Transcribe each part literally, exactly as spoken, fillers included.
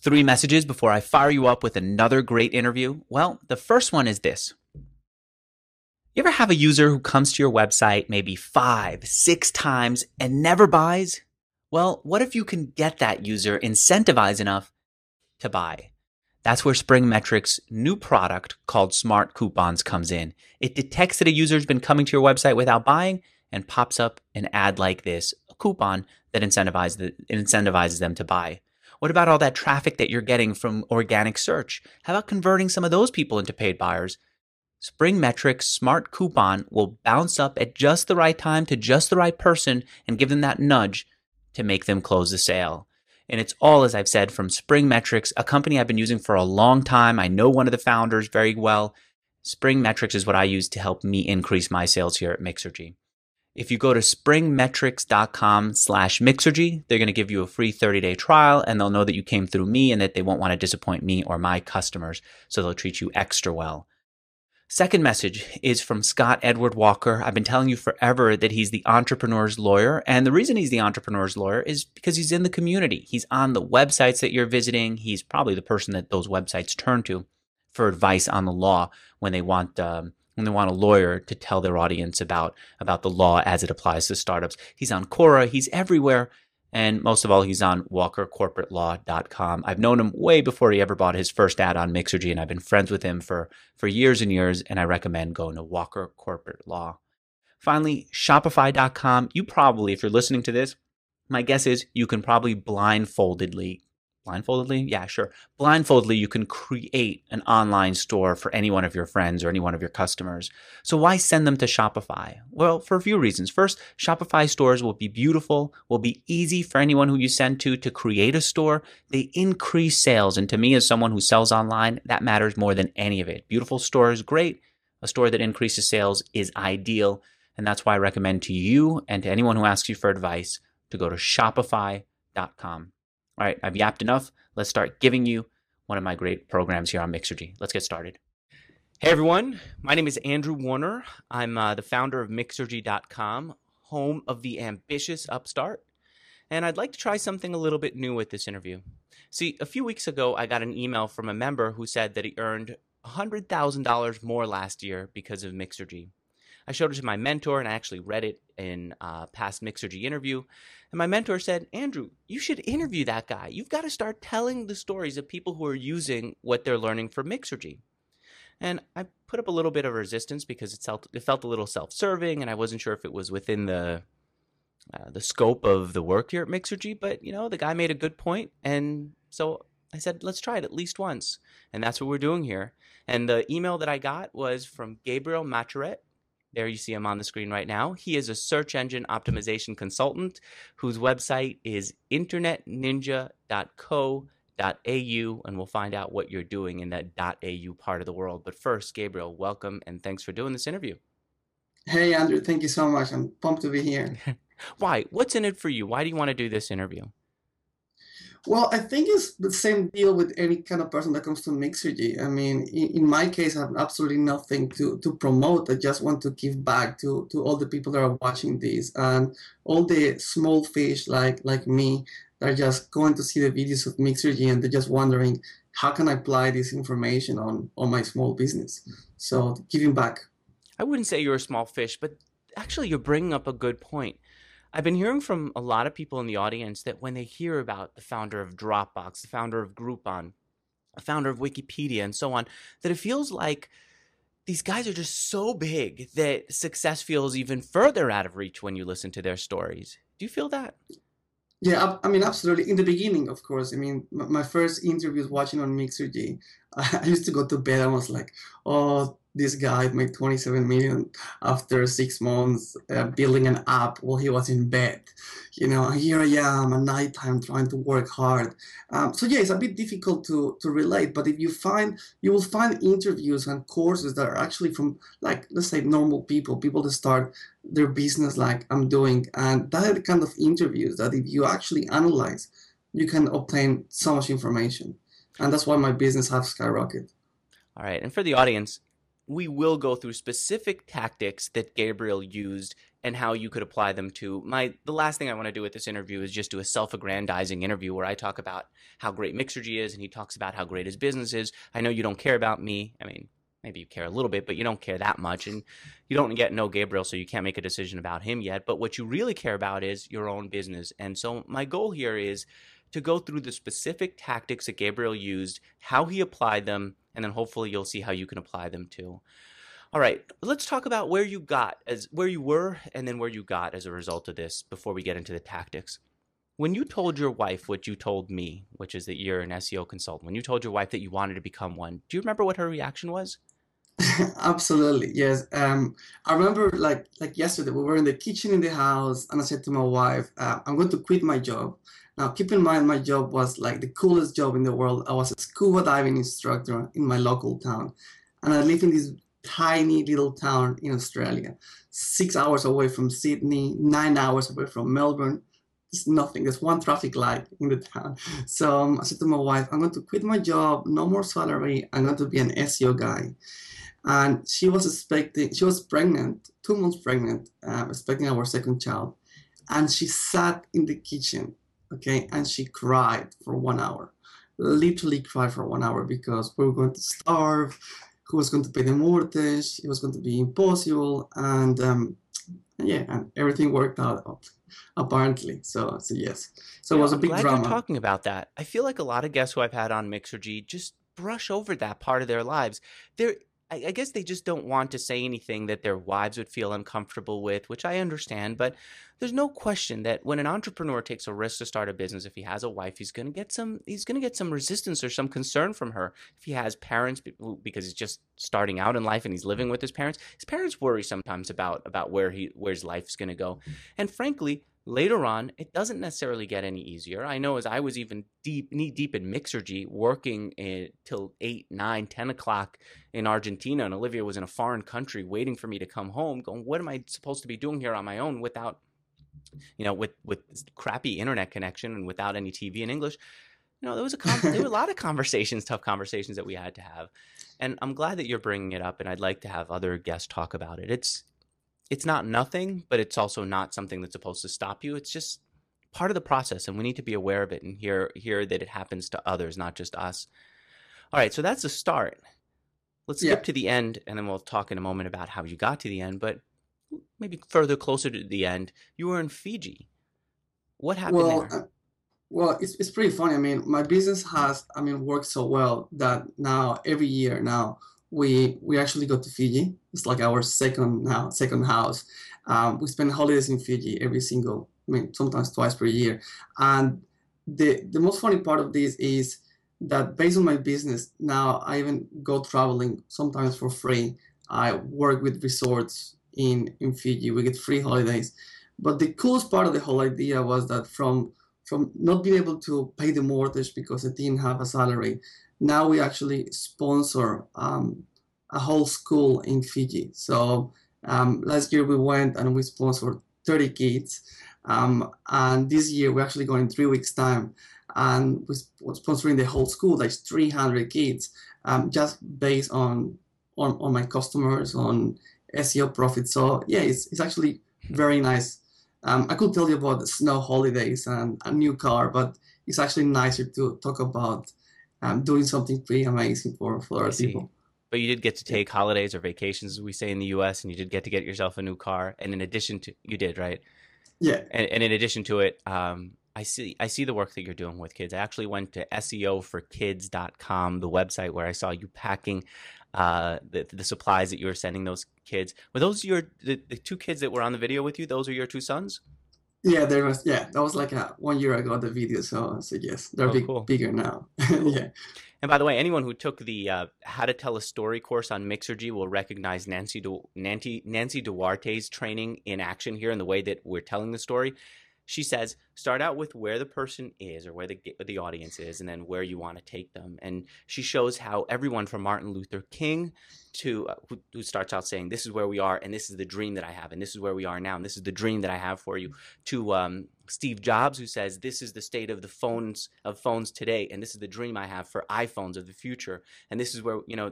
Three messages before I fire you up with another great interview. Well, the first one is this. You ever have a user who comes to your website maybe five, six times and never buys? Well, what if you can get that user incentivized enough to buy? That's where SpringMetrics' new product called Smart Coupons comes in. It detects that a user's been coming to your website without buying and pops up an ad like this, a coupon that incentivizes, the, incentivizes them to buy. What about all that traffic that you're getting from organic search? How about converting some of those people into paid buyers? SpringMetrics Smart Coupon will bounce up at just the right time to just the right person and give them that nudge to make them close the sale. And it's all, as I've said, from SpringMetrics, a company I've been using for a long time. I know one of the founders very well. SpringMetrics is what I use to help me increase my sales here at Mixergy. If you go to springmetrics.com slash Mixergy, they're going to give you a free thirty-day trial, and they'll know that you came through me and that they won't want to disappoint me or my customers, so they'll treat you extra well. Second message is from Scott Edward Walker. I've been telling you forever that he's the entrepreneur's lawyer. And the reason he's the entrepreneur's lawyer is because he's in the community. He's on the websites that you're visiting. He's probably the person that those websites turn to for advice on the law when they want um, when they want a lawyer to tell their audience about, about the law as it applies to startups. He's on Quora. He's everywhere. And most of all, he's on walker corporate law dot com. I've known him way before he ever bought his first ad on Mixergy, and I've been friends with him for, for years and years, and I recommend going to Walker Corporate Law. Finally, Shopify dot com. You probably, if you're listening to this, my guess is you can probably blindfoldedly, blindfoldedly? Yeah, sure. Blindfoldedly, you can create an online store for any one of your friends or any one of your customers. So why send them to Shopify? Well, for a few reasons. First, Shopify stores will be beautiful, will be easy for anyone who you send to to create a store. They increase sales. And to me, as someone who sells online, that matters more than any of it. Beautiful store is great. A store that increases sales is ideal. And that's why I recommend to you and to anyone who asks you for advice to go to shopify dot com. All right, I've yapped enough. Let's start giving you one of my great programs here on Mixergy. Let's get started. Hey, everyone. My name is Andrew Warner. I'm uh, the founder of Mixergy dot com, home of the ambitious upstart. And I'd like to try something a little bit new with this interview. See, a few weeks ago, I got an email from a member who said that he earned one hundred thousand dollars more last year because of Mixergy. I showed it to my mentor, and I actually read it in a past Mixergy interview. And my mentor said, Andrew, you should interview that guy. You've got to start telling the stories of people who are using what they're learning from Mixergy. And I put up a little bit of resistance because it felt, it felt a little self-serving, and I wasn't sure if it was within the uh, the scope of the work here at Mixergy. But, you know, the guy made a good point, and so I said, let's try it at least once. And that's what we're doing here. And the email that I got was from Gabriel Machuret. There you see him on the screen right now. He is a search engine optimization consultant whose website is internet ninja dot co dot a u, and we'll find out what you're doing in that .au part of the world. But first, Gabriel, welcome, and thanks for doing this interview. Hey, Andrew, thank you so much. I'm pumped to be here. Why? What's in it for you? Why do you want to do this interview? Well, I think it's the same deal with any kind of person that comes to Mixergy. I mean, in, in my case, I have absolutely nothing to, to promote. I just want to give back to, to all the people that are watching this and all the small fish like like me that are just going to see the videos of Mixergy and they're just wondering, how can I apply this information on, on my small business? So giving back. I wouldn't say you're a small fish, but actually you're bringing up a good point. I've been hearing from a lot of people in the audience that when they hear about the founder of Dropbox, the founder of Groupon, the founder of Wikipedia, and so on, that it feels like these guys are just so big that success feels even further out of reach when you listen to their stories. Do you feel that? Yeah, I I mean, absolutely. In the beginning, of course. I mean, m- my first interviews watching on Mixergy, I used to go to bed. I was like, oh, this guy made twenty-seven million after six months uh, building an app while he was in bed. You know, and here I am at nighttime trying to work hard. Um, so yeah, it's a bit difficult to to relate. But if you find, you will find interviews and courses that are actually from, like, let's say normal people, people that start their business like I'm doing. And that are the kind of interviews that if you actually analyze, you can obtain so much information. And that's why my business has skyrocketed. All right. And for the audience, we will go through specific tactics that Gabriel used and how you could apply them to my the last thing I want to do with this interview is just do a self-aggrandizing interview where I talk about how great Mixergy is and he talks about how great his business is. I know you don't care about me. I mean, maybe you care a little bit, but you don't care that much, and you don't yet know Gabriel, so you can't make a decision about him yet. But what you really care about is your own business. And so my goal here is to go through the specific tactics that Gabriel used, how he applied them, and then hopefully you'll see how you can apply them too. All right, let's talk about where you got as where you were and then where you got as a result of this before we get into the tactics. When you told your wife what you told me, which is that you're an S E O consultant, when you told your wife that you wanted to become one, do you remember what her reaction was? Absolutely, yes. Um, I remember like like yesterday, we were in the kitchen in the house, and I said to my wife, uh, "I'm going to quit my job." Now, keep in mind, my job was like the coolest job in the world. I was a scuba diving instructor in my local town, and I live in this tiny little town in Australia, six hours away from Sydney, nine hours away from Melbourne. There's nothing. There's one traffic light in the town. So um, I said to my wife, "I'm going to quit my job. No more salary. I'm going to be an S E O guy." And she was expecting, she was pregnant, two months pregnant, uh, expecting our second child. And she sat in the kitchen, okay, and she cried for one hour, literally cried for one hour because we were going to starve, who was going to pay the mortgage, it was going to be impossible. And um, yeah, and everything worked out apparently. So, so yes, so You it know, was a I'm big glad you're drama. talking about that. I feel like a lot of guests who I've had on Mixergy just brush over that part of their lives. They're I I guess they just don't want to say anything that their wives would feel uncomfortable with, which I understand. But there's no question that when an entrepreneur takes a risk to start a business, if he has a wife, he's going to get some he's going to get some resistance or some concern from her. If he has parents be- who- because he's just starting out in life and he's living with his parents, his parents worry sometimes about about where he where his life's going to go. And frankly, later on, it doesn't necessarily get any easier. I know as I was even deep, knee deep in Mixergy, working in, till eight, nine, ten o'clock in Argentina, and Olivia was in a foreign country waiting for me to come home, going, what am I supposed to be doing here on my own without, you know, with, with crappy internet connection and without any T V in English? You know, there was a con- there were a lot of conversations, tough conversations that we had to have. And I'm glad that you're bringing it up, and I'd like to have other guests talk about it. It's it's not nothing, but it's also not something that's supposed to stop you. It's just part of the process, and we need to be aware of it and hear hear that it happens to others, not just us. All right, so that's the start. Let's skip Yeah. to the end, and then we'll talk in a moment about how you got to the end. But maybe further closer to the end, you were in Fiji. What happened Well, there? uh, Well, it's it's pretty funny. I mean, my business has, I mean, worked so well that now every year now we we actually go to Fiji. It's like our second now second house. Um, we spend holidays in Fiji every single, I mean, sometimes twice per year. And the the most funny part of this is that based on my business now, I even go traveling sometimes for free. I work with resorts in in Fiji. We get free holidays. But the coolest part of the whole idea was that from from not being able to pay the mortgage because I didn't have a salary. Now we actually sponsor um, a whole school in Fiji. So um, last year we went and we sponsored thirty kids. Um, and this year we're actually going in three weeks' time. And we're sponsoring the whole school, like three hundred kids, um, just based on, on on my customers, on S E O profits. So yeah, it's, it's actually very nice. um, I could tell you about the snow holidays and a new car, but it's actually nicer to talk about um, doing something pretty amazing for, for I other see. people. But you did get to Yeah. take holidays or vacations, as we say in the U S, and you did get to get yourself a new car. And in addition to, you did, right? Yeah. And, and in addition to it, um, I see I see the work that you're doing with kids. I actually went to S E O for kids dot com, the website where I saw you packing uh, the the supplies that you were sending those kids. Were those your the, the two kids that were on the video with you? Those are your two sons? Yeah, there was, yeah, that was like a, one year ago, the video. So, so yes, they're Oh, big, cool, bigger now. cool. Yeah. And by the way, anyone who took the uh, How to Tell a Story course on Mixergy will recognize Nancy Du- Nancy Nancy Duarte's training in action here in the way that we're telling the story. She says, start out with where the person is or where the the audience is, and then where you want to take them. And she shows how everyone from Martin Luther King to uh, who, who starts out saying, "This is where we are, and this is the dream that I have, and this is where we are now, and this is the dream that I have for you." To um, Steve Jobs, who says, "This is the state of the phones of phones today, and this is the dream I have for iPhones of the future, and this is where you know."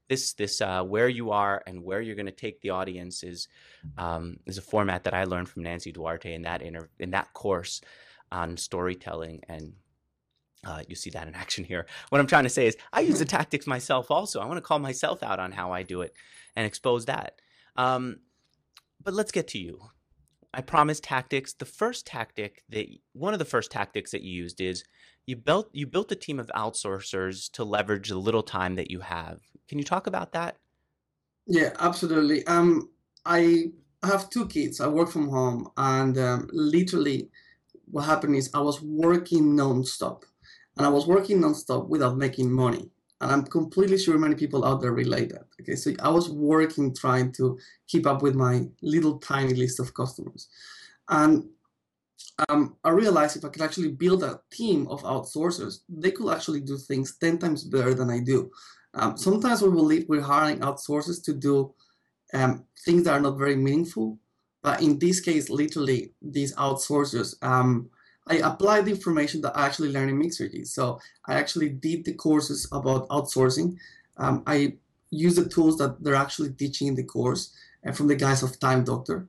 this this uh, where you are and where you're going to take the audience is um, is a format that I learned from Nancy Duarte in that inter- in that course on storytelling, and uh, you see that in action here. What I'm trying to say is I use the tactics myself also. I want to call myself out on how I do it and expose that. Um, but let's get to you. I promised tactics. The first tactic that one of the first tactics that you used is you built you built a team of outsourcers to leverage the little time that you have. Can you talk about that? Yeah, absolutely. Um, I have two kids. I work from home, and um, literally, what happened is I was working nonstop, and I was working nonstop without making money. And I'm completely sure many people out there relate that. Okay, so I was working trying to keep up with my little tiny list of customers, and um, I realized if I could actually build a team of outsourcers, they could actually do things ten times better than I do. Um, sometimes we believe we're hiring outsourcers to do um, things that are not very meaningful. But in this case, literally, these outsourcers, um, I applied the information that I actually learned in Mixergy. So I actually did the courses about outsourcing. Um, I use the tools that they're actually teaching in the course uh, from the guys of Time Doctor.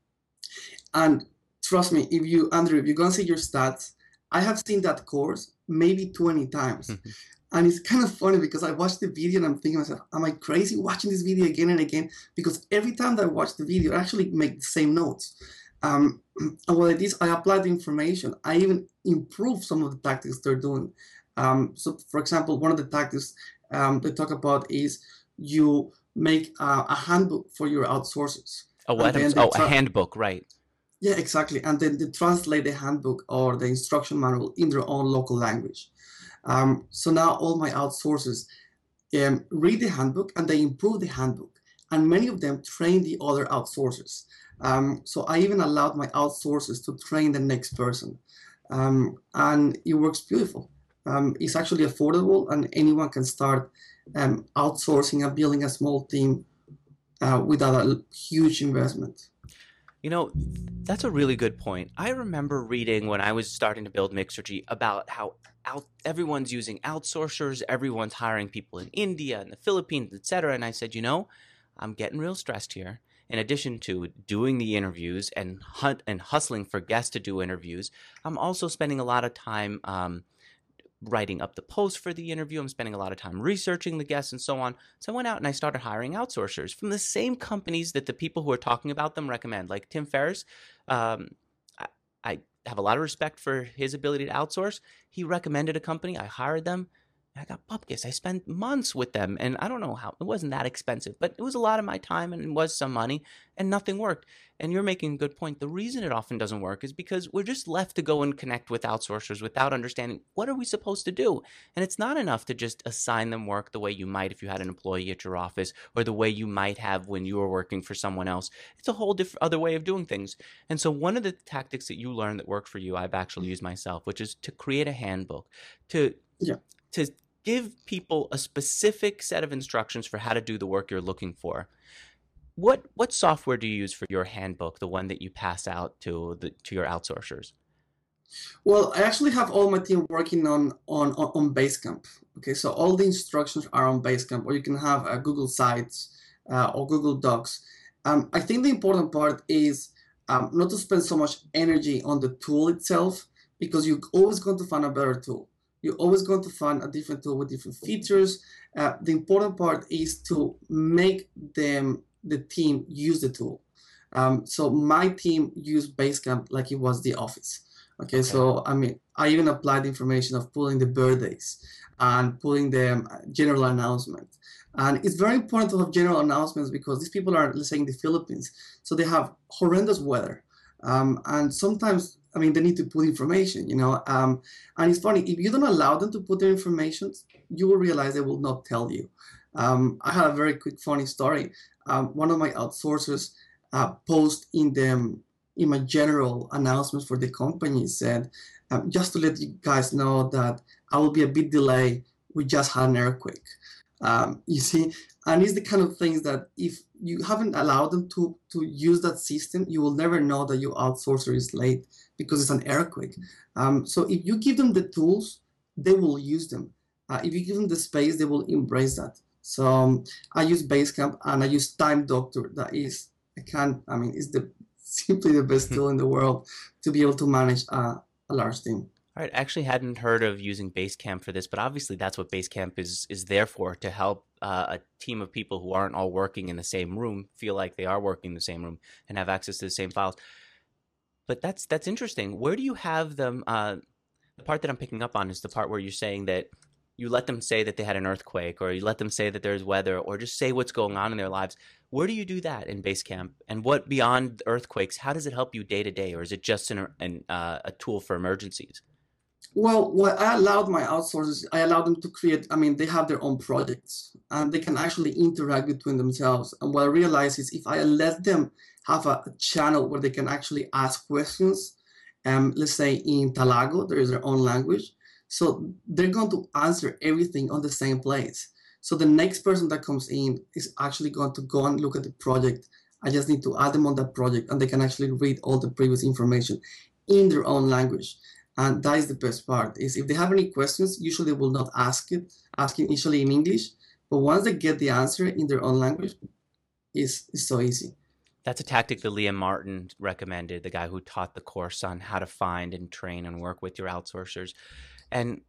And trust me, if you, Andrew, if you go and see your stats, I have seen that course maybe twenty times. And it's kind of funny because I watched the video and I'm thinking to myself, am I crazy watching this video again and again? Because every time that I watch the video, I actually make the same notes. Um, and what I did is I applied the information. I even improved some of the tactics they're doing. Um, so, for example, one of the tactics um, they talk about is you make uh, a handbook for your outsourcers. Oh, what? Oh, a handbook, right. Yeah, exactly. And then they translate the handbook or the instruction manual in their own local language. Um, so now all my outsourcers um, read the handbook and they improve the handbook. And many of them train the other outsourcers. Um, so I even allowed my outsourcers to train the next person. Um, and it works beautiful. Um, it's actually affordable and anyone can start um, outsourcing and building a small team uh, without a huge investment. You know, that's a really good point. I remember reading when I was starting to build Mixergy about how out, everyone's using outsourcers, everyone's hiring people in India and the Philippines, et cetera. And I said, you know, I'm getting real stressed here. In addition to doing the interviews and hunt and hustling for guests to do interviews, I'm also spending a lot of time um, writing up the post for the interview. I'm spending a lot of time researching the guests and so on. So I went out and I started hiring outsourcers from the same companies that the people who are talking about them recommend, like Tim Ferriss. Um, I, I have a lot of respect for his ability to outsource. He recommended a company. I hired them. I got Bupkis. I spent months with them, and I don't know how. It wasn't that expensive, but it was a lot of my time, and it was some money, and nothing worked. And you're making a good point. The reason it often doesn't work is because we're just left to go and connect with outsourcers without understanding what are we supposed to do. And it's not enough to just assign them work the way you might if you had an employee at your office, or the way you might have when you were working for someone else. It's a whole different other way of doing things. And so one of the tactics that you learned that worked for you, I've actually used myself, which is to create a handbook, to yeah. to give people a specific set of instructions for how to do the work you're looking for. What what software do you use for your handbook, the one that you pass out to the to your outsourcers? Well, I actually have all my team working on on on Basecamp. Okay, so all the instructions are on Basecamp, or you can have uh, Google Sites uh, or Google Docs. Um, I think the important part is um, not to spend so much energy on the tool itself, because you're always going to find a better tool. You're always going to find a different tool with different features. Uh, the important part is to make them, the team, use the tool. Um, so my team used Basecamp like it was the office. Okay, okay, so I mean, I even applied the information of pulling the birthdays and pulling the general announcement. And it's very important to have general announcements because these people are, let's say, in the Philippines, so they have horrendous weather. Um, and sometimes, I mean, they need to put information, you know. Um, and it's funny, if you don't allow them to put their information, you will realize they will not tell you. Um, I had a very quick, funny story. Um, one of my outsourcers uh, post in the in my general announcements for the company said, um, just to let you guys know that I will be a bit delayed. We just had an earthquake. Um, you see, and it's the kind of things that if you haven't allowed them to, to use that system, you will never know that your outsourcer is late because it's an earthquake. Um, so if you give them the tools, they will use them. Uh, if you give them the space, they will embrace that. So um, I use Basecamp and I use Time Doctor. That is, I can't, I mean, it's the simply the best tool in the world to be able to manage a, a large team. All right, I actually hadn't heard of using Basecamp for this, but obviously that's what Basecamp is is there for, to help uh, a team of people who aren't all working in the same room feel like they are working in the same room and have access to the same files. But that's that's interesting. Where do you have them? Uh, the part that I'm picking up on is the part where you're saying that you let them say that they had an earthquake, or you let them say that there's weather, or just say what's going on in their lives. Where do you do that in Basecamp? And what beyond earthquakes, how does it help you day to day, or is it just an, an, uh, a tool for emergencies? Well, what I allowed my outsourcers, I allowed them to create, I mean, they have their own projects and they can actually interact between themselves. And what I realized is if I let them have a, a channel where they can actually ask questions, um, let's say in Talago, there is their own language. So they're going to answer everything on the same place. So the next person that comes in is actually going to go and look at the project. I just need to add them on that project and they can actually read all the previous information in their own language. And that is the best part, is if they have any questions, usually they will not ask it, ask it initially in English, but once they get the answer in their own language, it's, it's so easy. That's a tactic that Liam Martin recommended, the guy who taught the course on how to find and train and work with your outsourcers. And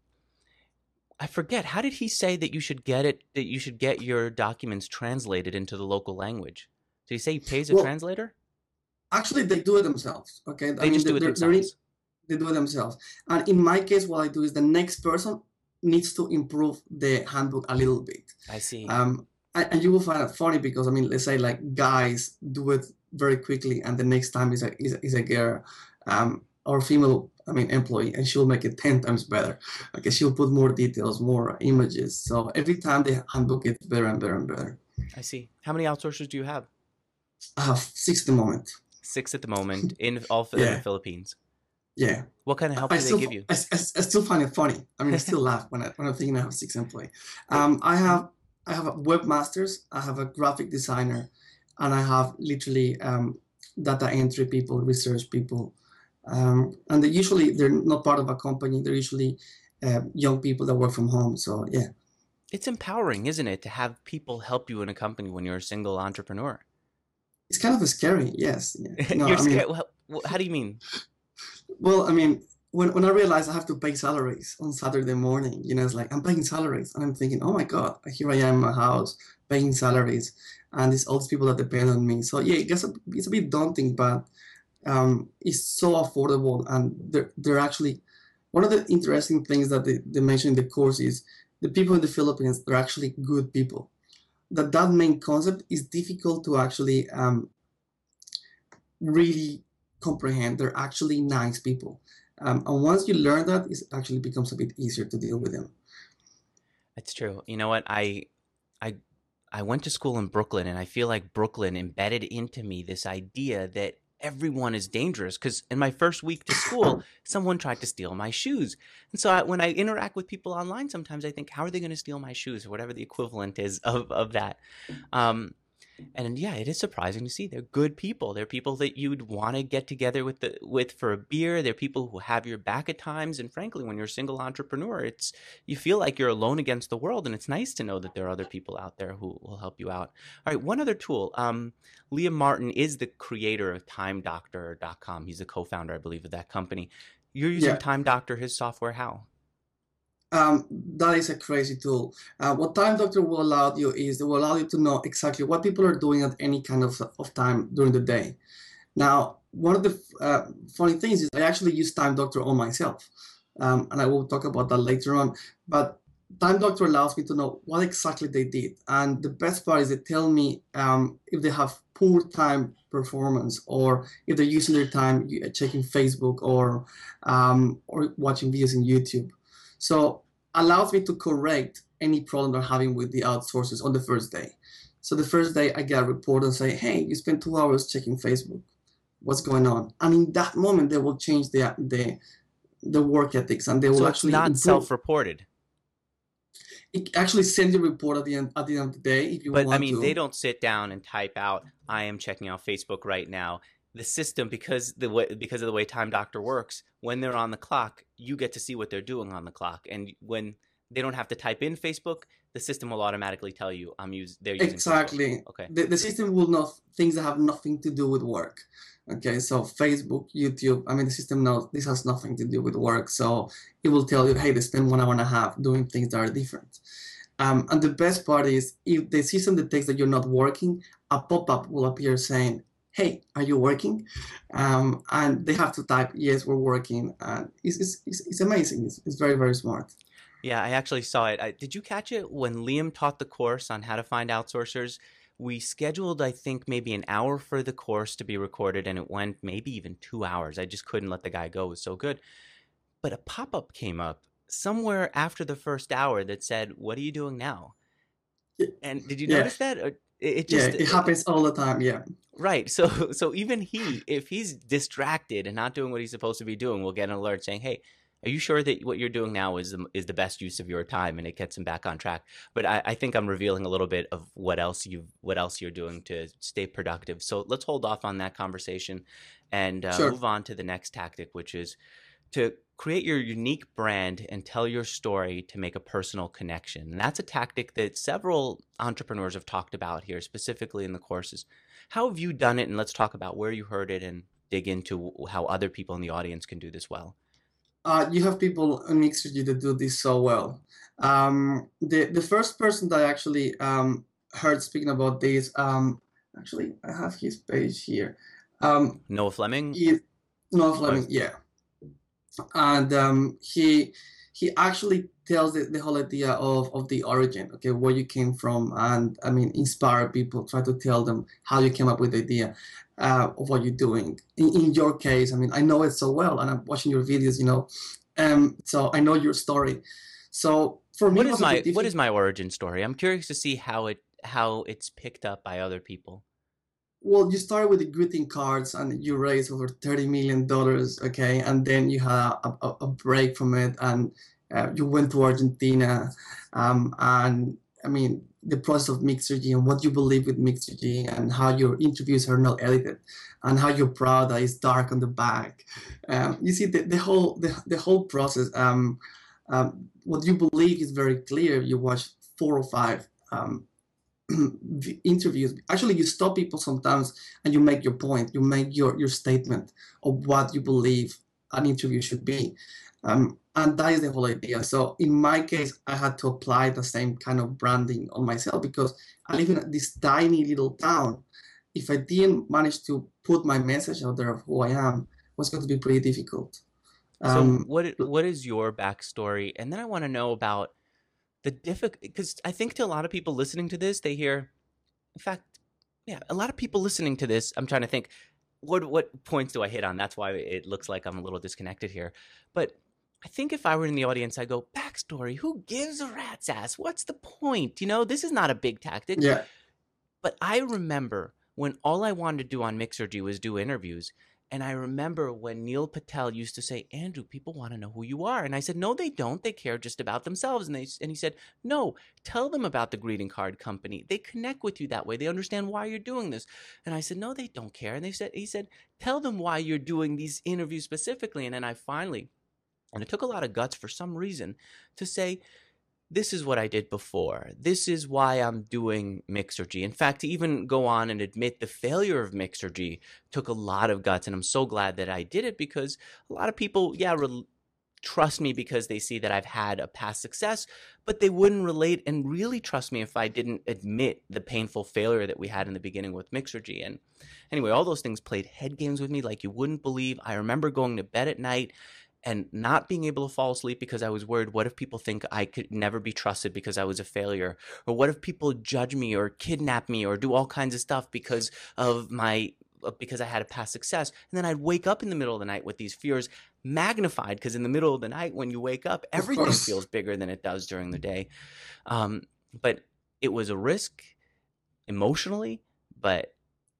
I forget, how did he say that you should get it, that you should get your documents translated into the local language? Did he say he pays a well, translator? Actually, they do it themselves, okay? They I mean, just do it themselves. They do it themselves. And in my case, what I do is the next person needs to improve the handbook a little bit. I see. Um, and, and you will find it funny because, I mean, let's say like guys do it very quickly and the next time is a, is, is a girl um, or female, I mean, employee, and she'll make it ten times better. Okay, she'll put more details, more images. So every time the handbook gets better and better and better. I see. How many outsourcers do you have? I have six at the moment. Six at the moment in all yeah. in the Philippines. Yeah. What kind of help I do still, they give you? I, I, I still find it funny. I mean, I still laugh when, I, when I'm thinking I have six employees. Um, I have I have a webmasters, I have a graphic designer, and I have literally um, data entry people, research people. Um, and they usually, they're not part of a company. They're usually uh, young people that work from home. So, yeah. It's empowering, isn't it, to have people help you in a company when you're a single entrepreneur? It's kind of scary, yes. Yeah. No, you're I mean, scared? Well, how do you mean? Well, I mean, when, when I realized I have to pay salaries on Saturday morning, you know, it's like I'm paying salaries. And I'm thinking, oh my God, here I am in my house paying salaries. And there's all these people that depend on me. So yeah, it gets a, it's a bit daunting, but um, it's so affordable. And they're, they're actually, one of the interesting things that they, they mention in the course is the people in the Philippines, they're actually good people. That that main concept is difficult to actually um, really comprehend. They're actually nice people. Um, and once you learn that, it actually becomes a bit easier to deal with them. It's true. You know what? I, I, I went to school in Brooklyn, and I feel like Brooklyn embedded into me this idea that everyone is dangerous. Because in my first week to school, someone tried to steal my shoes. And so I, when I interact with people online, sometimes I think, how are they going to steal my shoes, or whatever the equivalent is of, of that. Um, And yeah, it is surprising to see they're good people. They're people that you'd want to get together with the with for a beer. They're people who have your back at times. And frankly, when you're a single entrepreneur, it's you feel like you're alone against the world. And it's nice to know that there are other people out there who will help you out. All right, one other tool. Um, Liam Martin is the creator of time doctor dot com. He's the co-founder, I believe, of that company. You're using yeah. Time Doctor, his software, how? Um, that is a crazy tool. Uh, what Time Doctor will allow you is it will allow you to know exactly what people are doing at any kind of, of time during the day. Now, one of the uh, funny things is I actually use Time Doctor on myself, um, and I will talk about that later on. But Time Doctor allows me to know what exactly they did. And the best part is they tell me um, if they have poor time performance or if they're using their time checking Facebook or, um, or watching videos in YouTube. So allows me to correct any problem they're having with the outsourcers on the first day. So the first day I get a report and say, hey, you spent two hours checking Facebook. What's going on? And in that moment, they will change the the, the work ethics and they will so actually it's not improve. Self-reported. It actually sends you a report at the end at the end of the day if you but, want to. But I mean, to. They don't sit down and type out, I am checking out Facebook right now. The system, because the way, because of the way Time Doctor works, when they're on the clock, you get to see what they're doing on the clock. And when They don't have to type in Facebook. The system will automatically tell you I'm use they're using Facebook. Exactly. Okay. The, the system will know things that have nothing to do with work. Okay, so Facebook, YouTube, I mean, the system knows this has nothing to do with work. So it will tell you, hey, they spend one hour and a half doing things that are different. Um, and the best part is if the system detects that you're not working, a pop-up will appear saying, hey, are you working? Um, and they have to type, yes, we're working. And it's, it's, it's, it's amazing. It's, it's very, very smart. Yeah, I actually saw it. I, did you catch it when Liam taught the course on how to find outsourcers? We scheduled, I think, maybe an hour for the course to be recorded, and it went maybe even two hours. I just couldn't let the guy go. It was so good. But a pop-up came up somewhere after the first hour that said, what are you doing now? And did you Yeah. notice that? Or it, it just yeah, it happens all the time, yeah. Right. So so even he, if he's distracted and not doing what he's supposed to be doing, will get an alert saying, hey, are you sure that what you're doing now is the, is the best use of your time? And it gets him back on track. But I, I think I'm revealing a little bit of what else you what else you're doing to stay productive. So let's hold off on that conversation and uh, Sure. move on to the next tactic, which is to create your unique brand and tell your story to make a personal connection. And that's a tactic that several entrepreneurs have talked about here, specifically in the courses. How have you done it? And let's talk about where you heard it and dig into how other people in the audience can do this well. Uh, you have people on Mixergy that do this so well. Um, the the first person that I actually um, heard speaking about this, um, actually, I have his page here. Um, Noah Fleming? he, Noah Fleming, yeah. And um, he he actually tells the, the whole idea of, of the origin, okay, where you came from, and I mean, inspire people, try to tell them how you came up with the idea uh, of what you're doing. In, in your case, I mean, I know it so well, and I'm watching your videos, you know, um, so I know your story. So for me, What it is was a my bit what is difficult. my origin story? I'm curious to see how it how it's picked up by other people. Well, you started with the greeting cards and you raised over thirty million dollars, okay, and then you had a, a, a break from it and uh, you went to Argentina. Um, and I mean, the process of Mixergy and what you believe with Mixergy and how your interviews are not edited and how you're proud that it's dark on the back. Um, you see, the, the whole the, the whole process, um, um, what you believe is very clear. You watch four or five um, interviews. Actually, you stop people sometimes and you make your point, you make your, your statement of what you believe an interview should be. Um, and that is the whole idea. So in my case, I had to apply the same kind of branding on myself because I live in this tiny little town. If I didn't manage to put my message out there of who I am, it was going to be pretty difficult. So Um, what what is your backstory? And then I want to know about the difficult, because I think to a lot of people listening to this, they hear, in fact, yeah, a lot of people listening to this, I'm trying to think, what what points do I hit on? That's why it looks like I'm a little disconnected here. But I think if I were in the audience, I go, backstory, who gives a rat's ass? What's the point? You know, this is not a big tactic. yeah, But I remember when all I wanted to do on Mixergy was do interviews. And I remember when Neil Patel used to say, Andrew, people want to know who you are. And I said, no, they don't. They care just about themselves. And they and he said, no, tell them about the greeting card company. They connect with you that way. They understand why you're doing this. And I said, no, they don't care. And they said, he said, tell them why you're doing these interviews specifically. And then I finally, and it took a lot of guts for some reason, to say, this is what I did before. This is why I'm doing Mixergy. In fact, to even go on and admit the failure of Mixergy took a lot of guts. And I'm so glad that I did it because a lot of people, yeah, re- trust me because they see that I've had a past success, but they wouldn't relate and really trust me if I didn't admit the painful failure that we had in the beginning with Mixergy. And anyway, all those things played head games with me like you wouldn't believe. I remember going to bed at night and not being able to fall asleep because I was worried, what if people think I could never be trusted because I was a failure? Or what if people judge me or kidnap me or do all kinds of stuff because of my because I had a past success? And then I'd wake up in the middle of the night with these fears magnified because in the middle of the night when you wake up, everything feels bigger than it does during the day. Um, but it was a risk emotionally, but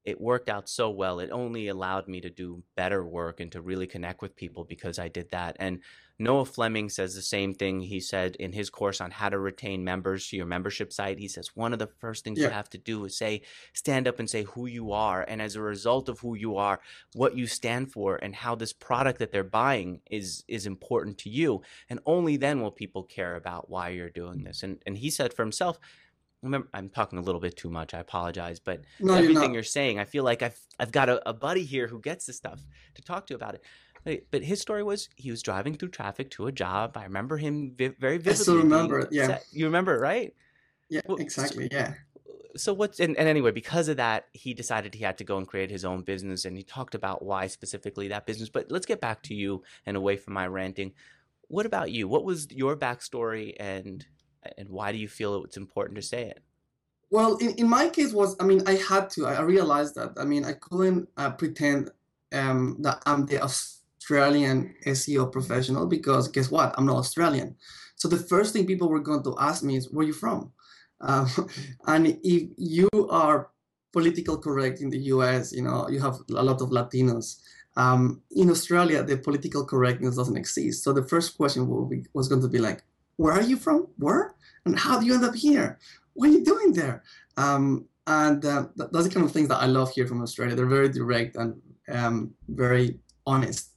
it worked out so well. It only allowed me to do better work and to really connect with people because I did that. And Noah Fleming says the same thing. He said in his course on how to retain members to your membership site, he says one of the first things Yeah. you have to do is say, stand up and say who you are. And as a result of who you are, what you stand for and how this product that they're buying is, is important to you. And only then will people care about why you're doing this. And, and he said for himself, remember, I'm talking a little bit too much. I apologize, but No, you're everything not. you're saying, I feel like I've I've got a, a buddy here who gets this stuff to talk to about it. But, but his story was he was driving through traffic to a job. I remember him vi- very I vividly. still remember being it. Yeah. upset. You remember it, right? Yeah, Well, exactly. Yeah. So what's and, and anyway, because of that, he decided he had to go and create his own business, and he talked about why specifically that business. But let's get back to you and away from my ranting. What about you? What was your backstory, and and why do you feel it's important to say it? Well, in, in my case was, I mean, I had to, I I realized that, I mean, I couldn't uh, pretend um, that I'm the Australian S E O professional because guess what? I'm not Australian. So the first thing people were going to ask me is, where are you from? Um, and if you are political correct in the U S, you know, you have a lot of Latinos. Um, in Australia, the political correctness doesn't exist. So the first question will be, was going to be like, where are you from? Where? And how do you end up here? What are you doing there? Um, and uh, th- that's the kind of things that I love here from Australia. They're very direct and um, very honest.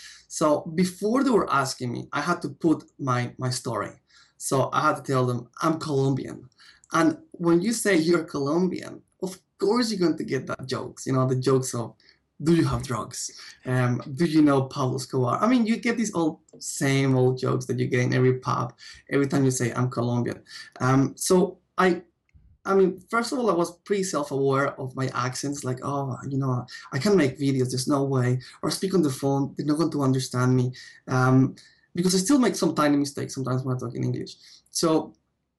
So before they were asking me, I had to put my, my story. So I had to tell them I'm Colombian. And when you say you're Colombian, of course you're going to get that jokes, you know, the jokes of, do you have drugs? Um, do you know Pablo Escobar? I mean, you get these old, same old jokes that you get in every pub every time you say I'm Colombian. Um, so I, I mean, first of all, I was pretty self-aware of my accents. Like, oh, you know, I can make videos. There's no way. Or speak on the phone. They're not going to understand me, um, because I still make some tiny mistakes sometimes when I talk in English. So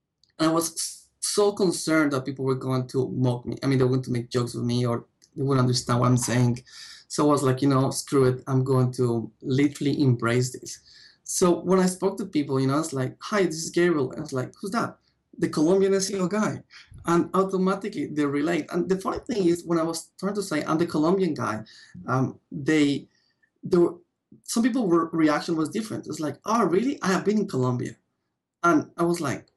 I was so concerned that people were going to mock me. I mean, they were going to make jokes with me, or they wouldn't understand what I'm saying. So I was like, you know, screw it. I'm going to literally embrace this. So when I spoke to people, you know, it's like, hi, this is Gabriel. I was like, who's that? The Colombian S E O guy. And automatically they relate. And the funny thing is, when I was trying to say I'm the Colombian guy, um, they, there were, some people were reaction was different. It's like, oh, really? I have been in Colombia. And I was like,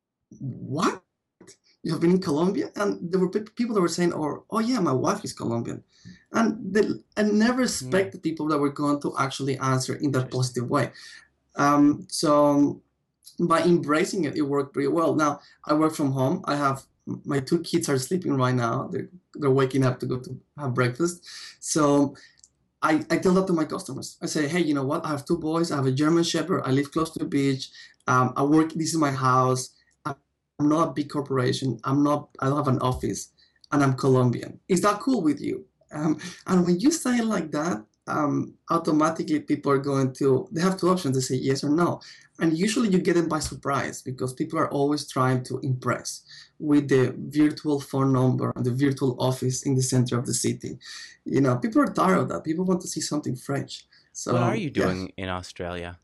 what? You have been in Colombia? And there were pe- people that were saying, or, oh yeah, my wife is Colombian. And they, I never expected mm. people that were going to actually answer in that positive way. Um, so by embracing it, it worked pretty well. Now, I work from home. I have, my two kids are sleeping right now. They're, they're waking up to go to have breakfast. So I, I tell that to my customers. I say, hey, you know what? I have two boys. I have a German Shepherd. I live close to the beach. Um, I work, this is my house. I'm not a big corporation. I'm not, I don't have an office, and I'm Colombian. Is that cool with you? Um, and when you say it like that, um, automatically people are going to, they have two options. They say yes or no. And usually you get them by surprise because people are always trying to impress with the virtual phone number and the virtual office in the center of the city. You know, people are tired of that. People want to see something fresh. So, what are you doing yeah. in Australia?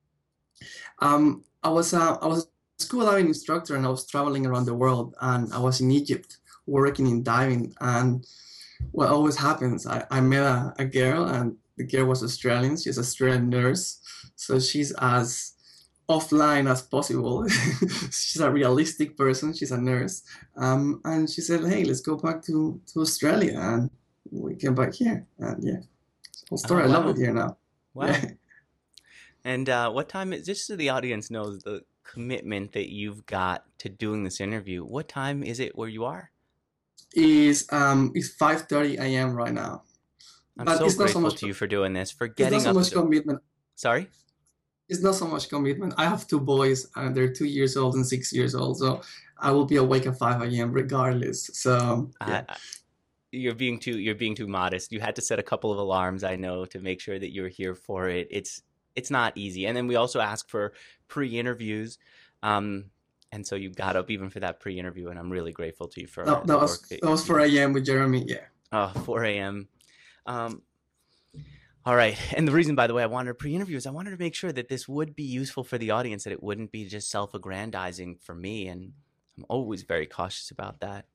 Um, I was, uh, I was school diving instructor, and I was traveling around the world, and I was in Egypt working in diving. And what always happens, I, I met a, a girl, and the girl was Australian. She's an Australian nurse, so she's as offline as possible. She's a realistic person. She's a nurse, um, and she said, hey, let's go back to, to Australia. And we came back here, and yeah, whole story. Oh, wow. I love it here now. Wow. Yeah. And uh, what time is, just so the audience knows the commitment that you've got to doing this interview, what time is it where you are? Is um it's five thirty a.m. right now. I'm but so it's grateful not so much, to you for doing this, for getting it's not up. so much The... commitment. Sorry? It's not so much commitment. I have two boys, and they're two years old and six years old, so I will be awake at five a.m. regardless. So yeah. Uh, you're being too you're being too modest. You had to set a couple of alarms, I know, to make sure that you're here for it. It's it's not easy. And then we also ask for pre-interviews. Um, and so you got up even for that pre-interview, and I'm really grateful to you for that, the that was work that that was four a.m. with Jeremy. Yeah. Oh, four a.m. Um, all right. And the reason, by the way, I wanted a pre-interview is I wanted to make sure that this would be useful for the audience, that it wouldn't be just self-aggrandizing for me. And I'm always very cautious about that.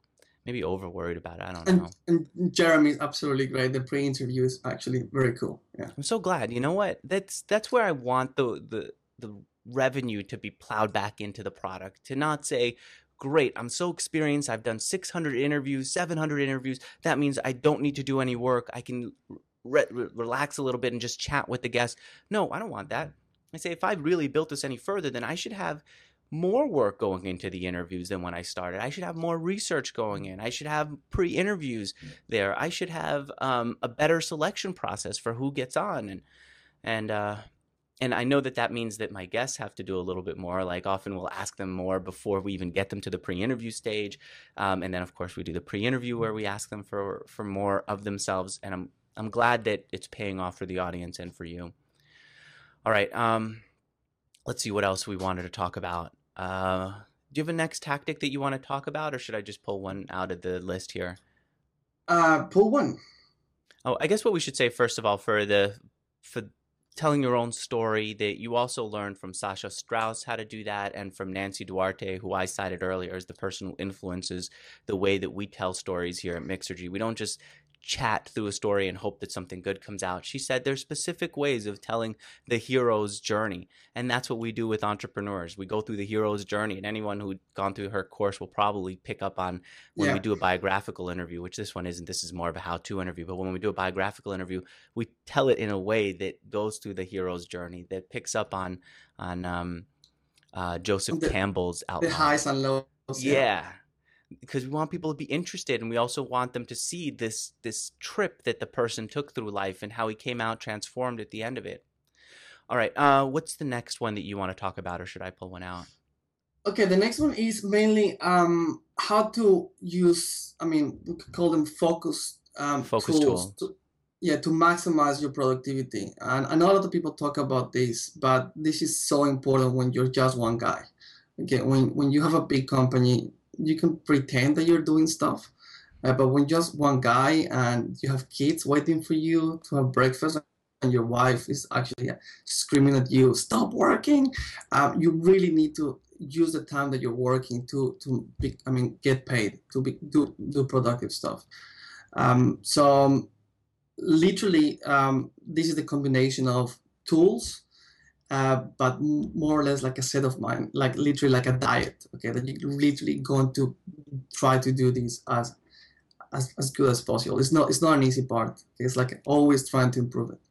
maybe over worried about it. I don't And know. and Jeremy is absolutely great. The pre-interview is actually very cool. Yeah. I'm so glad. You know what? That's that's where I want the the the revenue to be plowed back into the product. To not say, "Great, I'm so experienced. I've done six hundred interviews, seven hundred interviews. That means I don't need to do any work. I can re- re- relax a little bit and just chat with the guests." No, I don't want that. I say if I really built this any further, then I should have more work going into the interviews than when I started. I should have more research going in. I should have pre-interviews there. I should have um, a better selection process for who gets on, and and uh, and I know that that means that my guests have to do a little bit more. Like often we'll ask them more before we even get them to the pre-interview stage, um, and then of course we do the pre-interview where we ask them for for more of themselves. And I'm I'm glad that it's paying off for the audience and for you. All right, um, let's see what else we wanted to talk about. Uh, do you have a next tactic that you want to talk about, or should I just pull one out of the list here? Uh, pull one. Oh, I guess what we should say first of all for the for telling your own story, that you also learned from Sasha Strauss how to do that, and from Nancy Duarte, who I cited earlier as the person who influences the way that we tell stories here at Mixergy. We don't just chat through a story and hope that something good comes out. She said there's specific ways of telling the hero's journey, and that's what we do with entrepreneurs. We go through the hero's journey, and anyone who's gone through her course will probably pick up on when Yeah. we do a biographical interview, which this one isn't. This is more of a how-to interview, but when we do a biographical interview, we tell it in a way that goes through the hero's journey, that picks up on on um, uh, Joseph The Campbell's the outline. highs and lows. Yeah. Yeah, because we want people to be interested, and we also want them to see this this trip that the person took through life and how he came out transformed at the end of it. All right, uh, what's the next one that you want to talk about, or should I pull one out? Okay, the next one is mainly um how to use, I mean, we could call them focus um Focus tools tools. to, yeah, to maximize your productivity. And I know a lot of people talk about this, but this is so important when you're just one guy. Okay, when when you have a big company, you can pretend that you're doing stuff, uh, but when just one guy and you have kids waiting for you to have breakfast, and your wife is actually uh, screaming at you, "Stop working!" Um, you really need to use the time that you're working to to be, I mean, get paid to be do do productive stuff. Um, so um, literally, um, this is the combination of tools, uh, but m- more or less like a set of mind, like literally like a diet. Okay, that you're literally going to try to do this as as, as good as possible. It's not it's not an easy part. It's like always trying to improve it.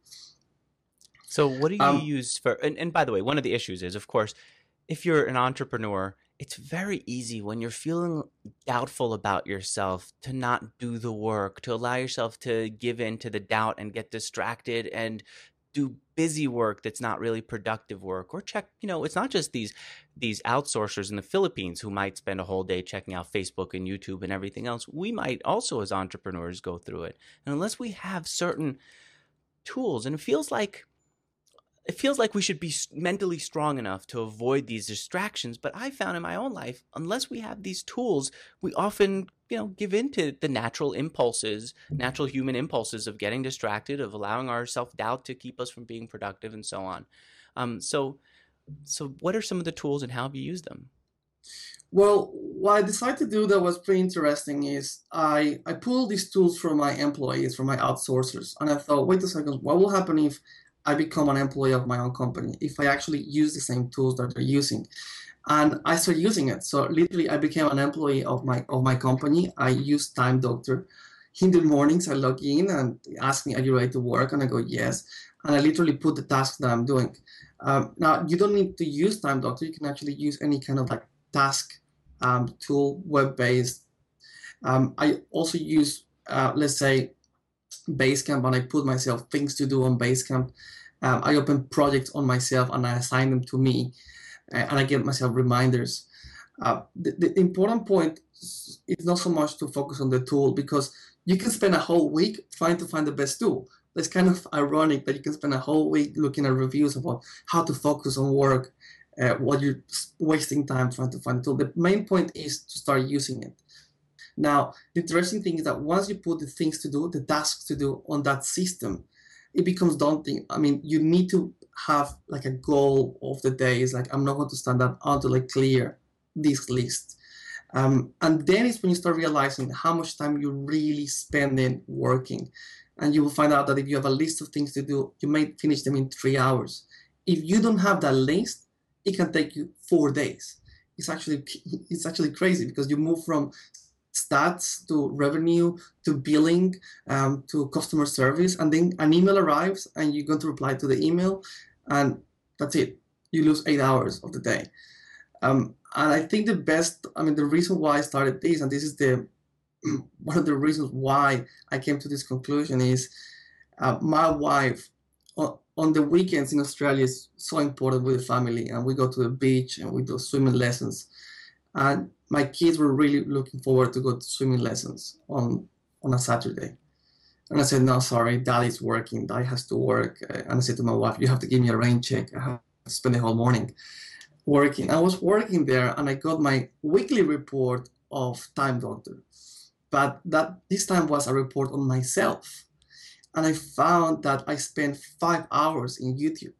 So what do you Um, use for, and, and by the way, one of the issues is, of course, if you're an entrepreneur, it's very easy when you're feeling doubtful about yourself to not do the work, to allow yourself to give in to the doubt and get distracted and do busy work that's not really productive work. Or check, you know, it's not just these these outsourcers in the Philippines who might spend a whole day checking out Facebook and YouTube and everything else. We might also, as entrepreneurs, go through it. And unless we have certain tools, and it feels like it feels like we should be mentally strong enough to avoid these distractions. But I found in my own life, unless we have these tools, we often, you know, give in to the natural impulses, natural human impulses of getting distracted, of allowing our self-doubt to keep us from being productive, and so on. Um, so, so what are some of the tools, and how have you used them? well, what I decided to do that was pretty interesting is I I pulled these tools from my employees, from my outsourcers, and I thought, wait a second, what will happen if I become an employee of my own company, if I actually use the same tools that they're using? And I started using it. So literally, I became an employee of my of my company. I use Time Doctor. In the mornings, I log in and ask me, "Are you ready to work?" And I go, "Yes." And I literally put the task that I'm doing. Um, now, you don't need to use Time Doctor. You can actually use any kind of like task um, tool, web-based. Um, I also use, uh, let's say, Basecamp, and I put myself things to do on Basecamp. Um, I open projects on myself and I assign them to me, uh, and I give myself reminders. Uh, the, the important point is not so much to focus on the tool, because you can spend a whole week trying to find the best tool. It's kind of ironic that you can spend a whole week looking at reviews about how to focus on work, uh, while you're wasting time trying to find the tool. The main point is to start using it. Now, the interesting thing is that once you put the things to do, the tasks to do on that system, it becomes daunting. I mean, you need to have like a goal of the day. It's like, I'm not going to stand up until I clear this list. Um, and then it's when you start realizing how much time you're really spending working. And you will find out that if you have a list of things to do, you may finish them in three hours. If you don't have that list, it can take you four days. It's actually it's actually crazy because you move from stats to revenue to billing um, to customer service, and then an email arrives and you're going to reply to the email, and that's it. You lose eight hours of the day. Um, and I think the best, I mean, the reason why I started this, and this is the one of the reasons why I came to this conclusion is uh, my wife on, on the weekends in Australia is so important with the family, and we go to the beach and we do swimming lessons. And my kids were really looking forward to go to swimming lessons on on a Saturday. And I said, no, sorry, daddy's working, daddy has to work. And I said to my wife, you have to give me a rain check. I have to spend the whole morning working. I was working there and I got my weekly report of Time Doctor. But that this time was a report on myself. And I found that I spent five hours in YouTube.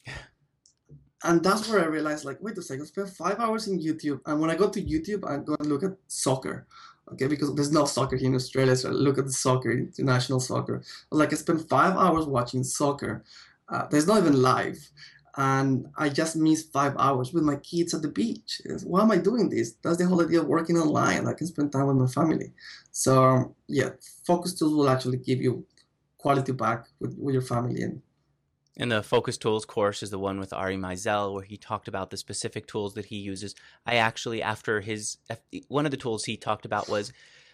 And that's where I realized, like, wait a second, I spent five hours in YouTube. And when I go to YouTube, I go and look at soccer. Okay, because there's no soccer here in Australia, so I look at the soccer, international soccer. Like, I spent five hours watching soccer. Uh, there's not even live. And I just missed five hours with my kids at the beach. Why am I doing this? That's the whole idea of working online. I can spend time with my family. So yeah, focus tools will actually give you quality back with, with your family. And And the Focus Tools course is the one with Ari Meisel, where he talked about the specific tools that he uses. I actually, after his, one of the tools he talked about was,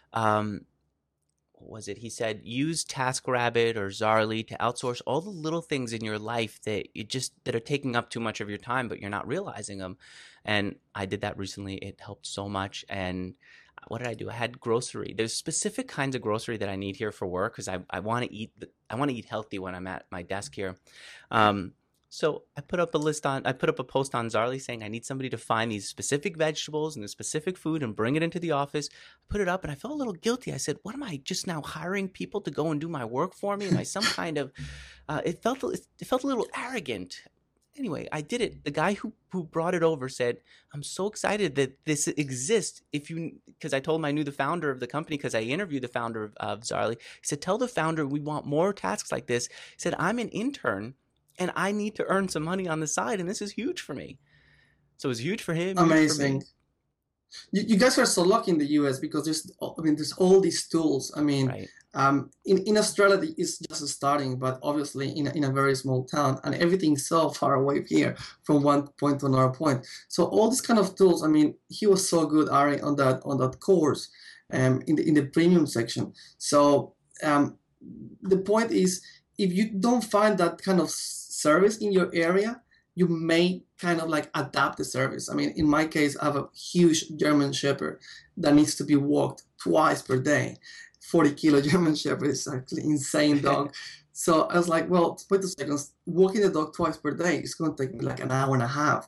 um, what was it? He said, use TaskRabbit or Zarly to outsource all the little things in your life that you just, that are taking up too much of your time, but you're not realizing them. And I did that recently. It helped so much. And what did I do? I had grocery. There's specific kinds of grocery that I need here for work because I, I want to eat I want to eat healthy when I'm at my desk here. Um, so I put up a list on I put up a post on Zarly saying I need somebody to find these specific vegetables and the specific food and bring it into the office. I put it up and I felt a little guilty. I said, "What am I just now hiring people to go and do my work for me? Am I some kind of?" Uh, it felt it felt a little arrogant. Anyway, I did it. The guy who, who brought it over said, I'm so excited that this exists. If you, because I told him I knew the founder of the company because I interviewed the founder of, of Zarly. He said, tell the founder we want more tasks like this. He said, I'm an intern and I need to earn some money on the side. And this is huge for me. So it was huge for him. amazing. Huge for me. You, you guys are so lucky in the U S because there's, I mean, there's all these tools. I mean, Right. um, in, in Australia, it's just starting, but obviously in a, in a very small town, and everything's so far away here from one point to another point. So all these kind of tools, I mean, he was so good, Ari, on that on that course, um, in the in the premium section. So um, the point is, if you don't find that kind of service in your area, you may kind of like adapt the service. I mean, in my case, I have a huge German Shepherd that needs to be walked twice per day. forty kilo German Shepherd is actually insane dog. So I was like, well, wait a second, walking the dog twice per day is going to take me like an hour and a half.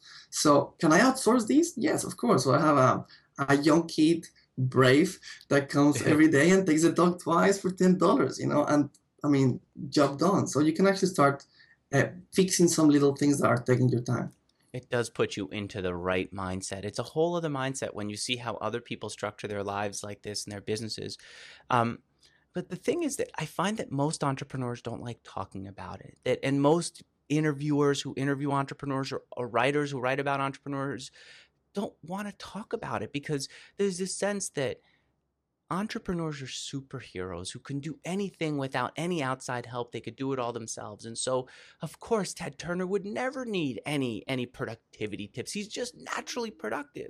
So can I outsource these? Yes, of course. So I have a, a young kid, Brave, that comes every day and takes the dog twice for ten dollars, you know, and I mean, job done. So you can actually start uh, fixing some little things that are taking your time. It does put you into the right mindset. It's a whole other mindset when you see how other people structure their lives like this and their businesses. Um, but the thing is that I find that most entrepreneurs don't like talking about it. That and most interviewers who interview entrepreneurs or, or writers who write about entrepreneurs don't want to talk about it because there's this sense that entrepreneurs are superheroes who can do anything without any outside help. They could do it all themselves. And so, of course, Ted Turner would never need any any productivity tips. He's just naturally productive.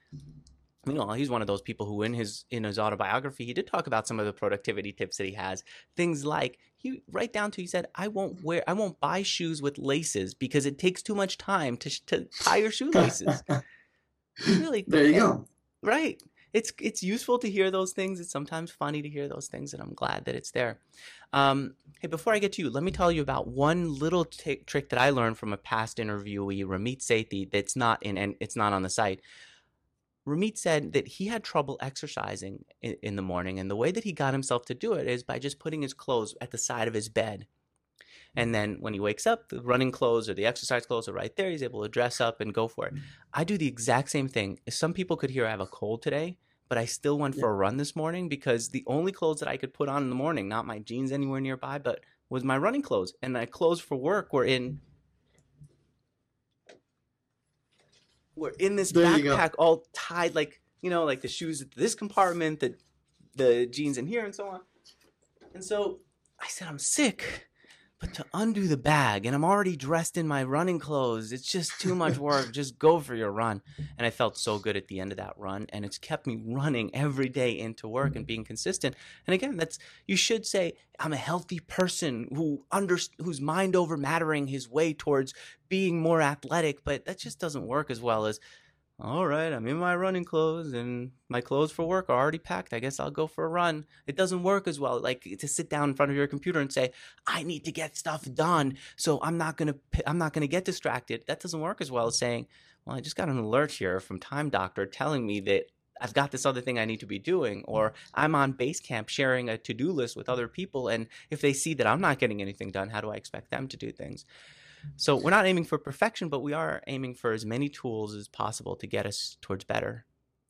You know, he's one of those people who in his in his autobiography, he did talk about some of the productivity tips that he has. Things like he right down to he said, I won't wear I won't buy shoes with laces because it takes too much time to to tie your shoelaces. Really, there you go. Right. It's it's useful to hear those things. It's sometimes funny to hear those things, and I'm glad that it's there. Um, hey, before I get to you, let me tell you about one little t- trick that I learned from a past interviewee, Ramit Sethi. That's not in, and it's not on the site. Ramit said that he had trouble exercising in, in the morning, and the way that he got himself to do it is by just putting his clothes at the side of his bed. And then when he wakes up, the running clothes or the exercise clothes are right there. He's able to dress up and go for it. I do the exact same thing. Some people could hear I have a cold today, but I still went for Yeah. a run this morning because the only clothes that I could put on in the morning, not my jeans anywhere nearby, but was my running clothes. And my clothes for work were in were in this There you go. backpack all tied, like, you know, like the shoes at this compartment, the the jeans in here and so on. And so I said, I'm sick, but to undo the bag, and I'm already dressed in my running clothes, it's just too much work. Just go for your run. And I felt so good at the end of that run, and it's kept me running every day into work and being consistent. And again, that's, you should say, I'm a healthy person who under, who's mind over mattering his way towards being more athletic, but that just doesn't work as well as, all right, I'm in my running clothes and my clothes for work are already packed. I guess I'll go for a run. It doesn't work as well. Like to sit down in front of your computer and say, I need to get stuff done, so I'm not going to I'm not going to get distracted. That doesn't work as well as saying, well, I just got an alert here from Time Doctor telling me that I've got this other thing I need to be doing, or I'm on Basecamp sharing a to-do list with other people, and if they see that I'm not getting anything done, how do I expect them to do things? So we're not aiming for perfection, but we are aiming for as many tools as possible to get us towards better.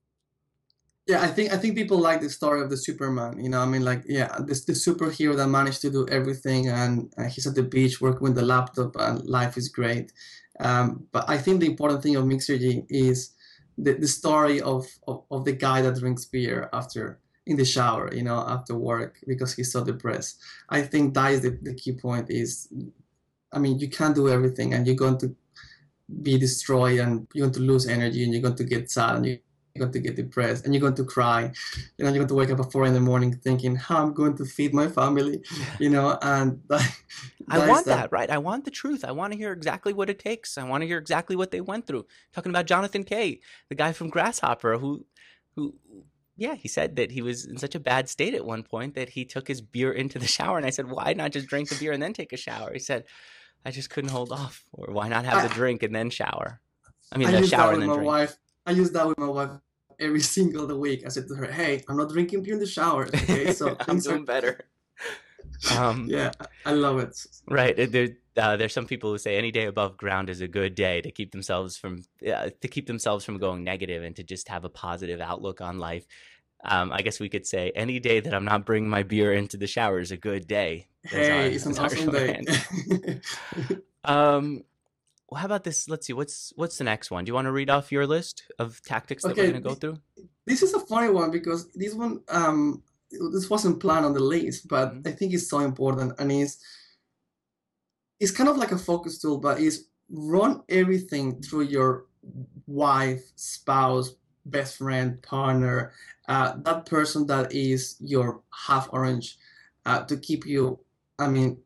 Yeah, I think I think people like the story of the Superman. You know, I mean, like, yeah, this the superhero that managed to do everything, and uh, he's at the beach working with the laptop, and life is great. Um, but I think the important thing of Mixergy is the, the story of, of of the guy that drinks beer after in the shower, you know, after work because he's so depressed. I think that is the, the key point. Is, I mean, you can't do everything, and you're going to be destroyed, and you're going to lose energy, and you're going to get sad, and you're going to get depressed, and you're going to cry. You know, you're going to wake up at four in the morning thinking, how I'm going to feed my family, you know, and that, I that want that. that, right? I want the truth. I want to hear exactly what it takes. I want to hear exactly what they went through. Talking about Jonathan Kay, the guy from Grasshopper, who, who, yeah, he said that he was in such a bad state at one point that he took his beer into the shower. And I said, why not just drink the beer and then take a shower? He said, I just couldn't hold off. Or why not have the I, drink and then shower? I mean, I the use that shower with and then my drink. wife. I use that with my wife every single the week. I said to her, hey, I'm not drinking beer in the shower. Okay, so I'm things doing are better. Um, yeah, I love it. right. There, uh, there's some people who say any day above ground is a good day to keep themselves from uh, to keep themselves from going negative and to just have a positive outlook on life. Um, I guess we could say any day that I'm not bringing my beer into the shower is a good day. As our, Hey, it's an as our awesome day. um, well, how about this? Let's see. What's what's the next one? Do you want to read off your list of tactics that Okay, we're going to go th- through? this is a funny one because this one, um, this wasn't planned on the list, but Mm-hmm. I think it's so important, and is it's kind of like a focus tool, but is run everything through your wife, spouse, best friend, partner, uh, that person that is your half orange, uh, to keep you, I mean,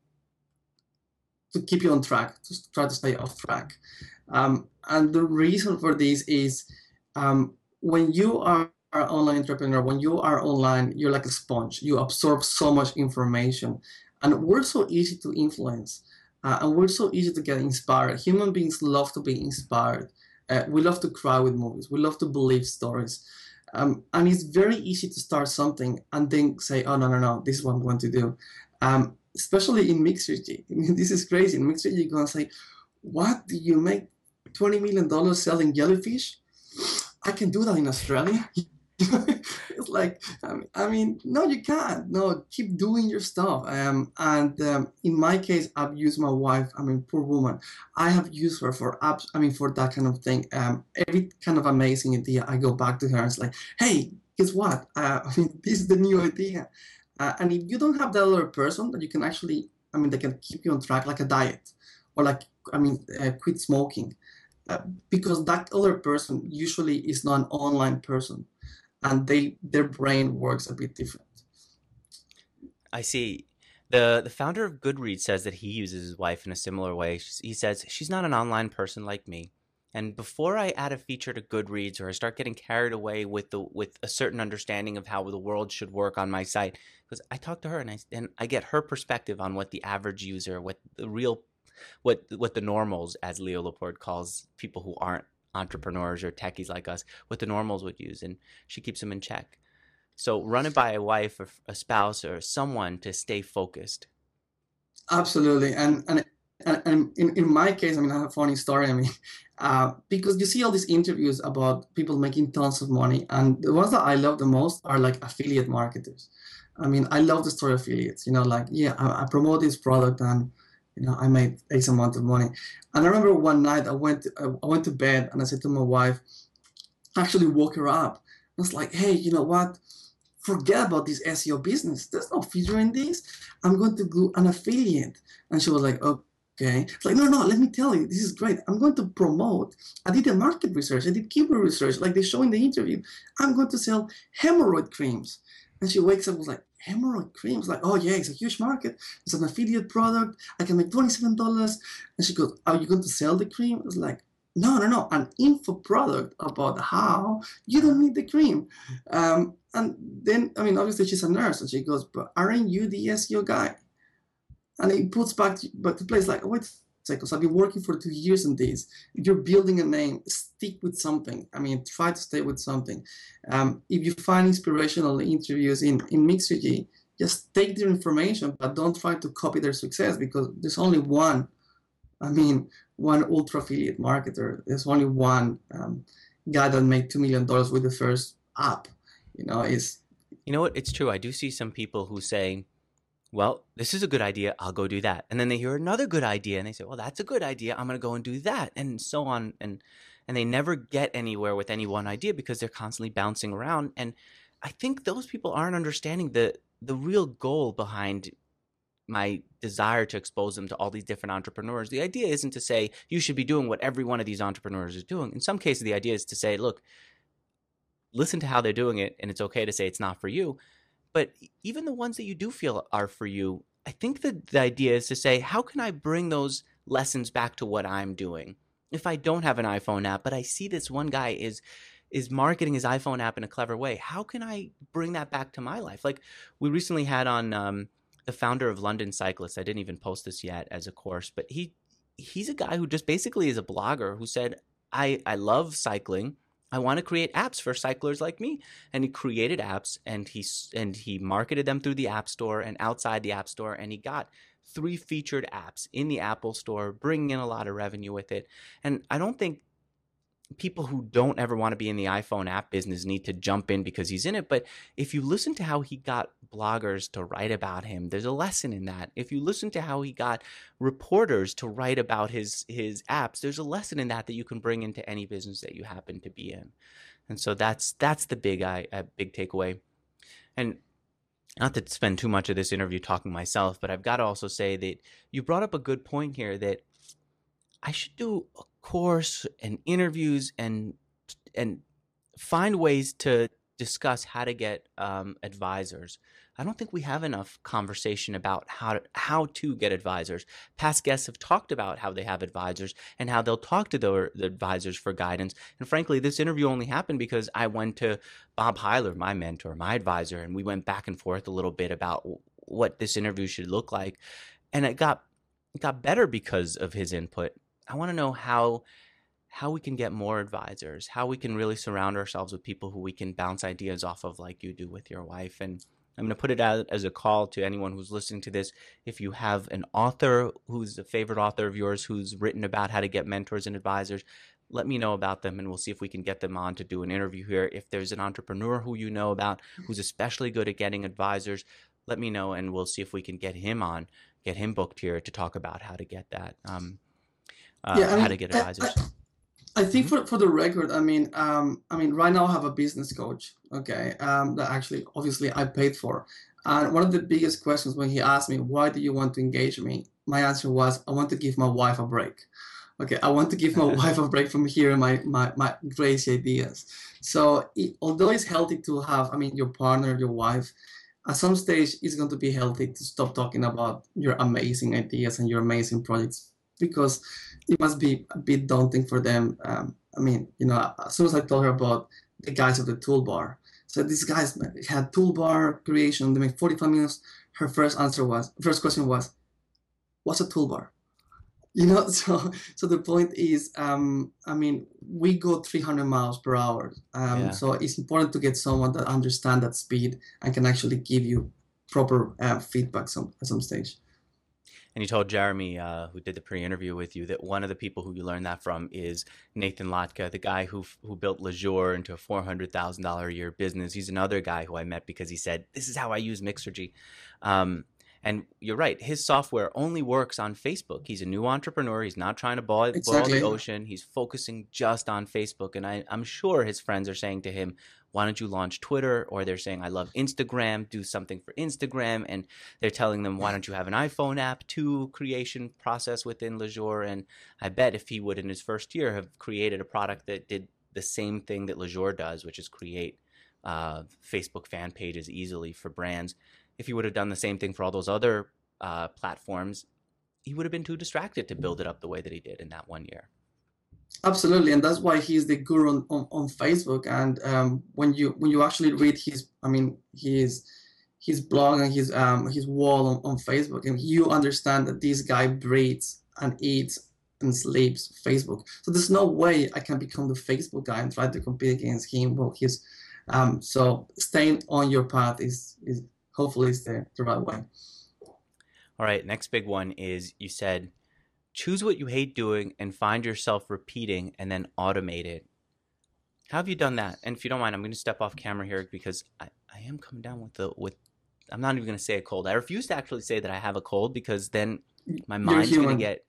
to keep you on track, to try to stay off track. Um, and the reason for this is, um, when you are an online entrepreneur, when you are online, you're like a sponge. You absorb so much information, and we're so easy to influence, uh, and we're so easy to get inspired. Human beings love to be inspired. Uh, we love to cry with movies. We love to believe stories. Um, and it's very easy to start something and then say, oh, no, no, no, this is what I'm going to do. Um, especially in Mixergy. I mean, this is crazy. In Mixergy, you're going to say, what, do you make twenty million dollars selling jellyfish? I can do that in Australia. It's like, I mean, I mean, no, you can't. No, keep doing your stuff. Um, and um, in my case, I've used my wife. I mean, poor woman. I have used her for apps. I mean, for that kind of thing. Um, every kind of amazing idea, I go back to her and it's like, hey, guess what? Uh, I mean, this is the new idea. Uh, and if you don't have that other person that you can actually, I mean, they can keep you on track, like a diet, or like, I mean, uh, quit smoking, uh, because that other person usually is not an online person, and they their brain works a bit different. I see. The the founder of Goodreads says that he uses his wife in a similar way. He says, she's not an online person like me. And before I add a feature to Goodreads or I start getting carried away with the with a certain understanding of how the world should work on my site, because I talk to her and I and I get her perspective on what the average user, what the real, what what the normals, as Leo Laporte calls people who aren't entrepreneurs or techies like us, what the normals would use, and she keeps them in check. So run it by a wife or a spouse or someone to stay focused. Absolutely. And and and, and in, in my case, I mean, I have a funny story. I mean, uh, because you see all these interviews about people making tons of money, and the ones that I love the most are like affiliate marketers. I mean, I love the story of affiliates. You know, like yeah, I, I promote this product and you know I made X amount of money. And I remember one night I went to, I went to bed and I said to my wife, I actually woke her up. I was like, hey, you know what? Forget about this S E O business. There's no future in this. I'm going to do an affiliate. And she was like, okay. It's like, no, no, let me tell you, this is great. I'm going to promote. I did a market research. I did keyword research, like they show in the interview. I'm going to sell hemorrhoid creams. And she wakes up and was like, hemorrhoid creams? Like, oh yeah, it's a huge market. It's an affiliate product. I can make twenty-seven dollars. And she goes, are you going to sell the cream? I was like, no, no, no, an info product about how you don't need the cream. Um, and then, I mean, obviously she's a nurse and she goes, but aren't you the S E O guy? And it puts back to, back to place like, wait a second, I've been working for two years on this. You're building a name, stick with something. I mean, try to stay with something. Um, if you find inspirational interviews in, in Mixergy, just take their information, but don't try to copy their success because there's only one I mean, one ultra affiliate marketer. There's only one um, guy that made two million dollars with the first app. You know, is You know what? It's true. I do see some people who say, well, this is a good idea. I'll go do that. And then they hear another good idea and they say, well, that's a good idea. I'm going to go and do that. And so on. And, and they never get anywhere with any one idea because they're constantly bouncing around. And I think those people aren't understanding the, the real goal behind my desire to expose them to all these different entrepreneurs. The idea isn't to say you should be doing what every one of these entrepreneurs is doing. In some cases, the idea is to say, look, listen to how they're doing it, and it's okay to say it's not for you. But even the ones that you do feel are for you, I think that the idea is to say, how can I bring those lessons back to what I'm doing? If I don't have an iPhone app, but I see this one guy is is marketing his iPhone app in a clever way, how can I bring that back to my life? Like we recently had on um, the founder of London Cyclists. I didn't even post this yet as a course, but he he's a guy who just basically is a blogger who said, I, I love cycling. I want to create apps for cyclers like me. And he created apps and he, and he marketed them through the App Store and outside the App Store. And he got three featured apps in the Apple Store, bringing in a lot of revenue with it. And I don't think people who don't ever want to be in the iPhone app business need to jump in because he's in it. But if you listen to how he got bloggers to write about him, there's a lesson in that. If you listen to how he got reporters to write about his his apps, there's a lesson in that that you can bring into any business that you happen to be in. And so that's that's the big I uh, big takeaway. And not to spend too much of this interview talking myself, but I've got to also say that you brought up a good point here that I should do a course and interviews and and find ways to discuss how to get um, advisors. I don't think we have enough conversation about how to, how to get advisors. Past guests have talked about how they have advisors and how they'll talk to their, the advisors for guidance. And frankly, this interview only happened because I went to Bob Heiler, my mentor, my advisor, and we went back and forth a little bit about what this interview should look like. And it got it got better because of his input. I want to know how how we can get more advisors, how we can really surround ourselves with people who we can bounce ideas off of like you do with your wife. And I'm going to put it out as a call to anyone who's listening to this. If you have an author who's a favorite author of yours who's written about how to get mentors and advisors, let me know about them and we'll see if we can get them on to do an interview here. If there's an entrepreneur who you know about who's especially good at getting advisors, let me know and we'll see if we can get him on, get him booked here to talk about how to get that. Um, Uh, yeah, I mean, how to get advisors. I, I, I think for, for the record, I mean, um, I mean, right now I have a business coach, okay, um, that actually, obviously, I paid for. And one of the biggest questions when he asked me, why do you want to engage me? My answer was, I want to give my wife a break. Okay, I want to give my wife a break from hearing my, my, my crazy ideas. So it, although it's healthy to have, I mean, your partner, your wife, at some stage, it's going to be healthy to stop talking about your amazing ideas and your amazing projects because it must be a bit daunting for them. Um, I mean, you know, as soon as I told her about the guys of the toolbar, so these guys had toolbar creation, they made forty-five minutes. Her first answer was, first question was, what's a toolbar? You know, so so the point is, um, I mean, we go three hundred miles per hour. Um, Yeah. So it's important to get someone that understands that speed and can actually give you proper uh, feedback some, at some stage. And you told Jeremy, uh, who did the pre-interview with you, that one of the people who you learned that from is Nathan Latka, the guy who who built Lejour into a four hundred thousand dollars a year business. He's another guy who I met because he said, this is how I use Mixergy. Um, and you're right, his software only works on Facebook. He's a new entrepreneur. He's not trying to boil, Exactly. boil the ocean. He's focusing just on Facebook. And I, I'm sure his friends are saying to him, why don't you launch Twitter? Or they're saying, I love Instagram, do something for Instagram. And they're telling them, why don't you have an iPhone app to creation process within Lejour? And I bet if he would in his first year have created a product that did the same thing that Lejour does, which is create uh, Facebook fan pages easily for brands, if he would have done the same thing for all those other uh, platforms, he would have been too distracted to build it up the way that he did in that one year. Absolutely, and that's why he's the guru on, on, on Facebook. And um, when you when you actually read his, I mean, his his blog and his um his wall on, on Facebook, and you understand that this guy breathes and eats and sleeps Facebook. So there's no way I can become the Facebook guy and try to compete against him. Well, he's um so staying on your path is is hopefully is the, the right way. All right, next big one is you said, choose what you hate doing and find yourself repeating and then automate it. How have you done that? And if you don't mind, I'm going to step off camera here because I, I am coming down with the, with, I'm not even going to say a cold. I refuse to actually say that I have a cold because then my mind's going to get,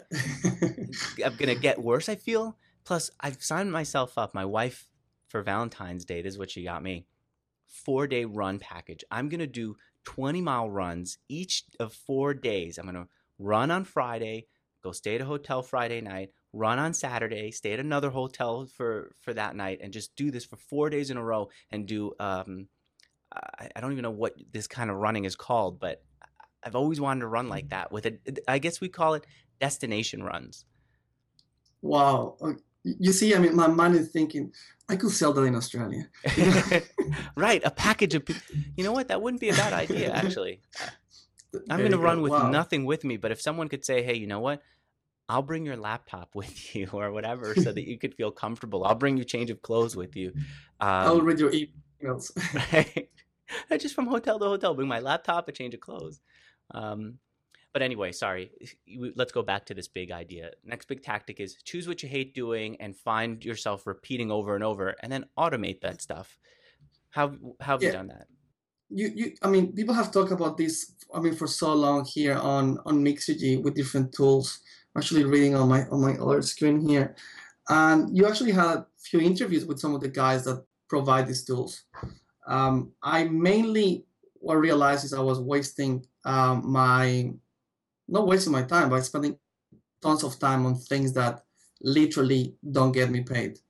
I'm going to get worse, I feel. Plus, I've signed myself up. My wife, for Valentine's Day, this is what she got me. Four-day run package. I'm going to do twenty-mile runs each of four days. I'm going to run on Friday, go stay at a hotel Friday night, run on Saturday, stay at another hotel for, for that night, and just do this for four days in a row and do, um, I, I don't even know what this kind of running is called, but I've always wanted to run like that with it. I guess we call it destination runs. Wow. You see, I mean, my mind is thinking, I could sell that in Australia. Right. A package of, you know what? That wouldn't be a bad idea, actually. I'm There going to you run go. with Wow. nothing with me, but if someone could say, hey, you know what? I'll bring your laptop with you or whatever so that you could feel comfortable. I'll bring you change of clothes with you. I'll Um, read your emails. right? Just from hotel to hotel, bring my laptop, a change of clothes. Um, but anyway, sorry. Let's go back to this big idea. Next big tactic is choose what you hate doing and find yourself repeating over and over and then automate that stuff. How, how have you Yeah. done that? You, you, I mean, people have talked about this, I mean, for so long here on, on Mixergy with different tools. I'm actually reading on my, on my other screen here. And you actually had a few interviews with some of the guys that provide these tools. Um, I mainly, what I realized is I was wasting um, my, not wasting my time, but spending tons of time on things that literally don't get me paid.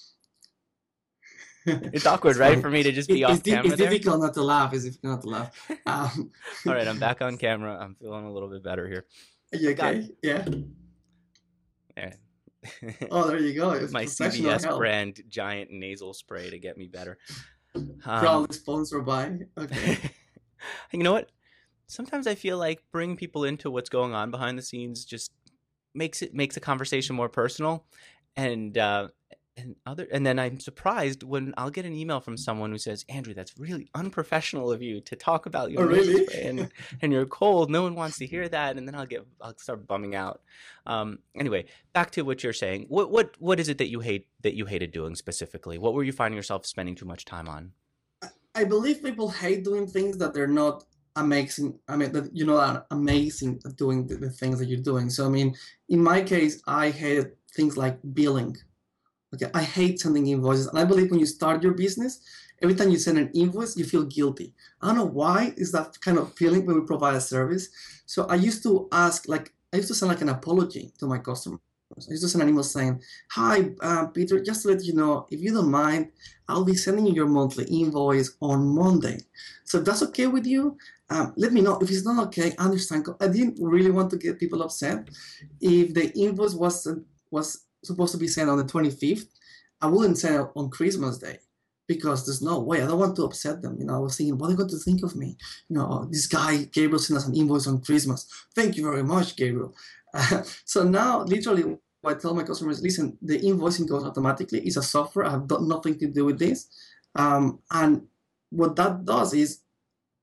It's awkward, right, for me to just be It- off it's, di- camera it's there? difficult not to laugh. It's difficult not to laugh. Um, All right, I'm back on camera. I'm feeling a little bit better here. Are you Got okay? Yeah. Yeah. Oh, there you go. It's My C professional V S help. brand giant nasal spray to get me better. Um, Proudly sponsored by. Okay. you know what? Sometimes I feel like bringing people into what's going on behind the scenes just makes it makes a conversation more personal, and uh, and other and then I'm surprised when I'll get an email from someone who says, Andrew, that's really unprofessional of you to talk about your Oh, nasal really? spray and and you're cold. No one wants to hear that, and then I'll get I'll start bumming out. Um, anyway, back to what you're saying. What what what is it that you hate that you hated doing specifically? What were you finding yourself spending too much time on? I believe people hate doing things that they're not amazing. I mean, that you're not amazing at doing the, the things that you're doing. So, I mean, in my case, I hated things like billing. Okay, I hate sending invoices. And I believe when you start your business, every time you send an invoice, you feel guilty. I don't know why is that kind of feeling when we provide a service. So I used to ask, like, I used to send like an apology to my customers. I used to send an email saying, hi, uh, Peter, just to let you know, if you don't mind, I'll be sending you your monthly invoice on Monday. So if that's okay with you, um, let me know. If it's not okay, I understand. I didn't really want to get people upset. If the invoice was, was supposed to be sent on the twenty-fifth, I wouldn't send it on Christmas Day because there's no way. I don't want to upset them. You know, I was thinking, what are they going to think of me? You know, oh, this guy, Gabriel, sent us an invoice on Christmas. Thank you very much, Gabriel. Uh, so now, literally, I tell my customers, listen, the invoicing goes automatically. It's a software. I have done nothing to do with this. Um, and what that does is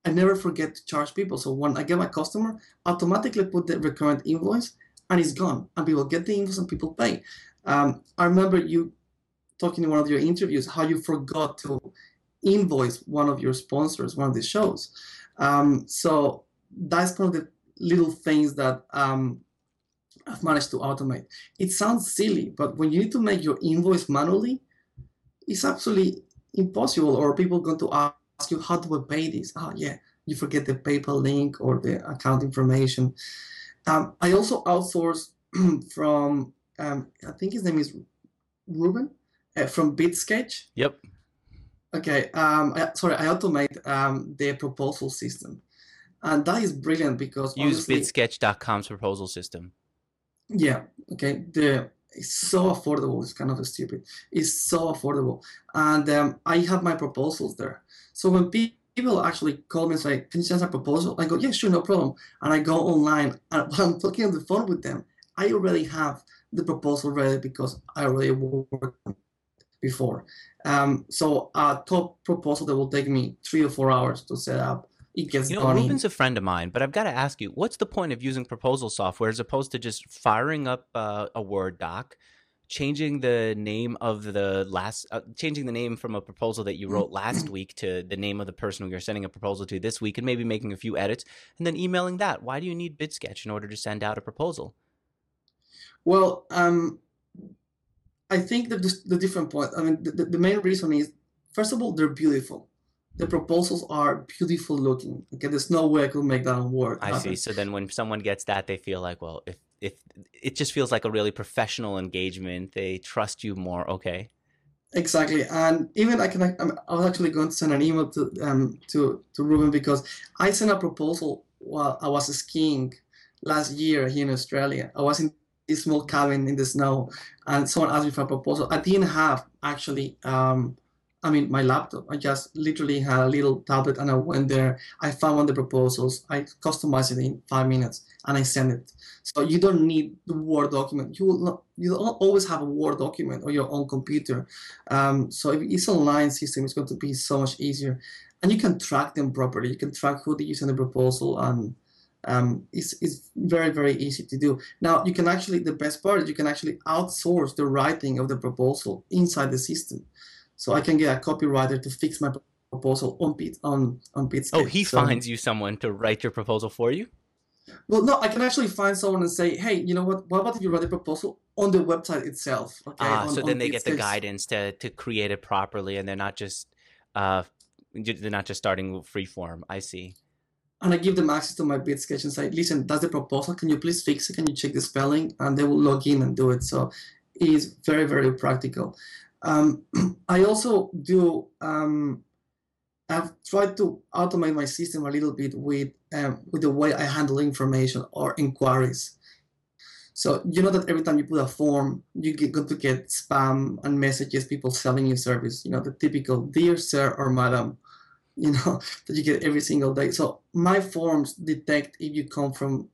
I never forget to charge people. So when I get my customer, automatically put the recurrent invoice and it's gone. And people get the invoice and people pay. Um, I remember you talking in one of your interviews how you forgot to invoice one of your sponsors, one of the shows. Um, so that's one of the little things that um, I've managed to automate. It sounds silly, but when you need to make your invoice manually, it's absolutely impossible. Or people going to ask you, how do I pay this? Oh, yeah, you forget the PayPal link or the account information. Um, I also outsource from, um, I think his name is Ruben, uh, from BitSketch. Yep. Okay, um, I, sorry, I automate um, the proposal system. And that is brilliant because Use honestly, bitsketch dot com's proposal system. yeah, okay, the it's so affordable. It's kind of stupid. It's so affordable, and um, I have my proposals there. So when pe- people actually call me and say, "Can you send a proposal?" I go, "Yeah, sure, no problem." And I go online, and when I'm talking on the phone with them, I already have the proposal ready because I already worked before. Um, so a top proposal that will take me three or four hours to set up. It gets You know, done in Ruben's a friend of mine, but I've got to ask you, what's the point of using proposal software as opposed to just firing up uh, a Word doc, changing the name of the last, uh, changing the name from a proposal that you wrote last week to the name of the person who you're sending a proposal to this week, and maybe making a few edits, and then emailing that? Why do you need BitSketch in order to send out a proposal? Well, um, I think that the, the different point, I mean, the, the main reason is, first of all, they're beautiful. The proposals are beautiful looking. Okay, there's no way I could make that on Word. I see. So then when someone gets that, they feel like, well, if, if it just feels like a really professional engagement, they trust you more. Okay. Exactly, and even I can. I was actually going to send an email to um to to Ruben because I sent a proposal while I was skiing last year here in Australia. I was in a small cabin in the snow, and someone asked me for a proposal. I didn't have actually. Um, I mean, my laptop. I just literally had a little tablet, and I went there. I found one of the proposals. I customized it in five minutes, and I sent it. So you don't need the Word document. You will not. You don't always have a Word document on your own computer. Um, so if it's an online system, it's going to be so much easier, and you can track them properly. You can track who they use in the proposal, and um, it's it's very very easy to do. Now you can actually. The best part is you can actually outsource the writing of the proposal inside the system. So I can get a copywriter to fix my proposal on Bit on on BitSketch. Oh, he so, finds you someone to write your proposal for you? Well, no, I can actually find someone and say, hey, you know what? What about if you write a proposal on the website itself? Okay. Ah, on, so on then they get the BitSketch. guidance to to create it properly, and they're not just uh they're not just starting freeform. I see. And I give them access to my BitSketch and say, listen, that's the proposal. Can you please fix it? Can you check the spelling? And they will log in and do it. So it is very, very practical. Um, I also do, um, I've tried to automate my system a little bit with, um, with the way I handle information or inquiries. So you know that every time you put a form, you get going to get spam and messages, people selling you service, you know, the typical dear sir or madam, you know, that you get every single day. So my forms detect if you come from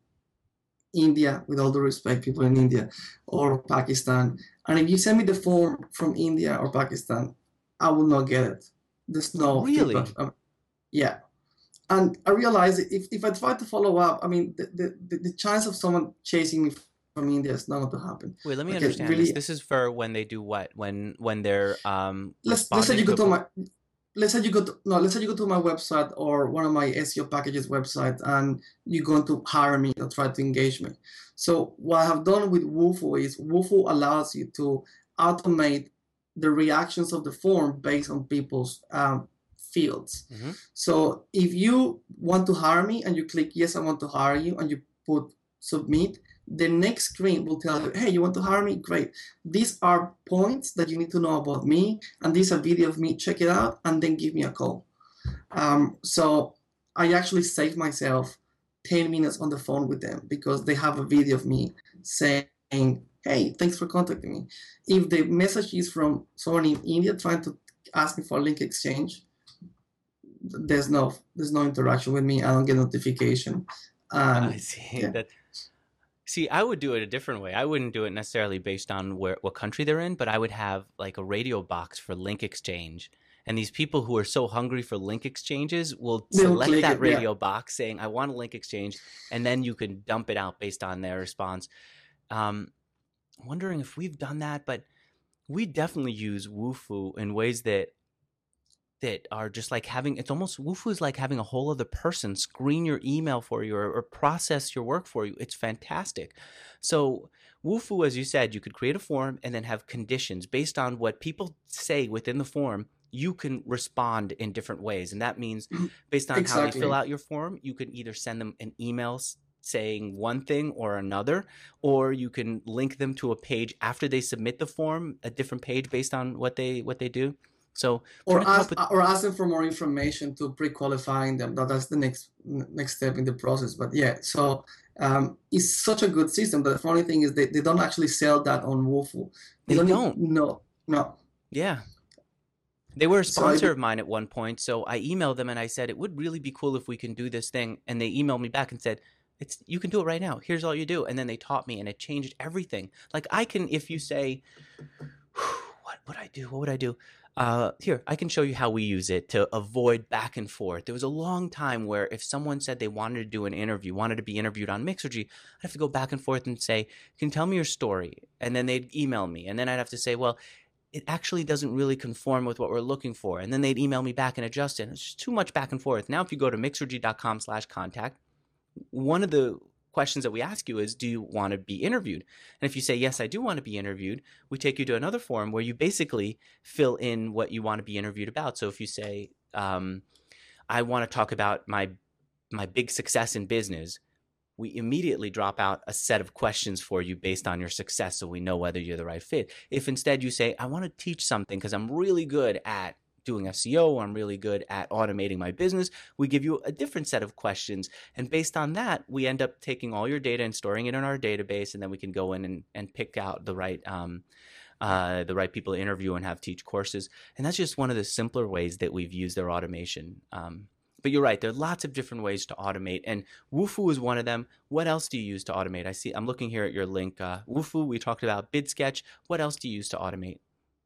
India, with all due respect, people in India or Pakistan. And if you send me the form from India or Pakistan, I will not get it. There's no Really? feedback. Um, yeah. And I realize if, if I try to follow up, I mean, the, the, the chance of someone chasing me from India is not going to happen. Wait, let me Okay, understand really- this. This is for when they do what? When when they're um Let's let's say responding you go to to a- my let's say you go to no let's say you go to my website or one of my S E O packages website and you're going to hire me or try to engage me. So what I have done with Woofoo is Woofoo allows you to automate the reactions of the form based on people's um, fields. Mhm. So if you want to hire me and you click yes, I want to hire you, and you put submit, the next screen will tell you, hey, you want to hire me? Great. These are points that you need to know about me, and this is a video of me. Check it out, and then give me a call. Um, so I actually saved myself ten minutes on the phone with them because they have a video of me saying, hey, thanks for contacting me. If the message is from someone in India trying to ask me for a link exchange, there's no there's no interaction with me. I don't get notification. Um, I see. yeah. That See, I would do it a different way. I wouldn't do it necessarily based on where what country they're in, but I would have like a radio box for link exchange. And these people who are so hungry for link exchanges will They will select click that it, yeah. radio box saying, I want a link exchange, and then you can dump it out based on their response. Um, wondering if we've done that, but we definitely use Wufoo in ways that that are just like having, it's almost, Wufoo is like having a whole other person screen your email for you, or, or process your work for you. It's fantastic. So Wufoo, as you said, you could create a form and then have conditions based on what people say within the form. You can respond in different ways. And that means based on how they Exactly. fill out your form, you can either send them an email s- saying one thing or another, or you can link them to a page after they submit the form, a different page based on what they what they do. So Or trying to help ask, with or ask them for more information to pre-qualifying them. That, that's the next next step in the process. But yeah, so um, it's such a good system. But the funny thing is they, they don't actually sell that on Wufoo. They don't. don't. Need, no, no. Yeah. They were a So I sponsor did- of mine at one point, so I emailed them and I said, it would really be cool if we can do this thing. And they emailed me back and said, it's you can do it right now. Here's all you do. And then they taught me and it changed everything. Like I can, if you say, what would I do? What would I do? Uh, here, I can show you how we use it to avoid back and forth. There was a long time where if someone said they wanted to do an interview, wanted to be interviewed on Mixergy, I'd have to go back and forth and say, can you tell me your story? And then they'd email me. And then I'd have to say, well, it actually doesn't really conform with what we're looking for. And then they'd email me back and adjust it. It's just too much back and forth. Now, if you go to mixergy.com slash contact, one of the questions that we ask you is, do you want to be interviewed? And if you say, yes, I do want to be interviewed, we take you to another form where you basically fill in what you want to be interviewed about. So if you say, um, I want to talk about my my big success in business, we immediately drop out a set of questions for you based on your success so we know whether you're the right fit. If instead you say, I want to teach something because I'm really good at doing S E O, I'm really good at automating my business, we give you a different set of questions. And based on that, we end up taking all your data and storing it in our database, and then we can go in and, and pick out the right um, uh, the right people to interview and have teach courses. And that's just one of the simpler ways that we've used their automation. Um, But you're right. There are lots of different ways to automate, and Wufoo is one of them. What else do you use to automate? I see. I'm looking here at your link. Uh, Wufoo. We talked about BidSketch. What else do you use to automate?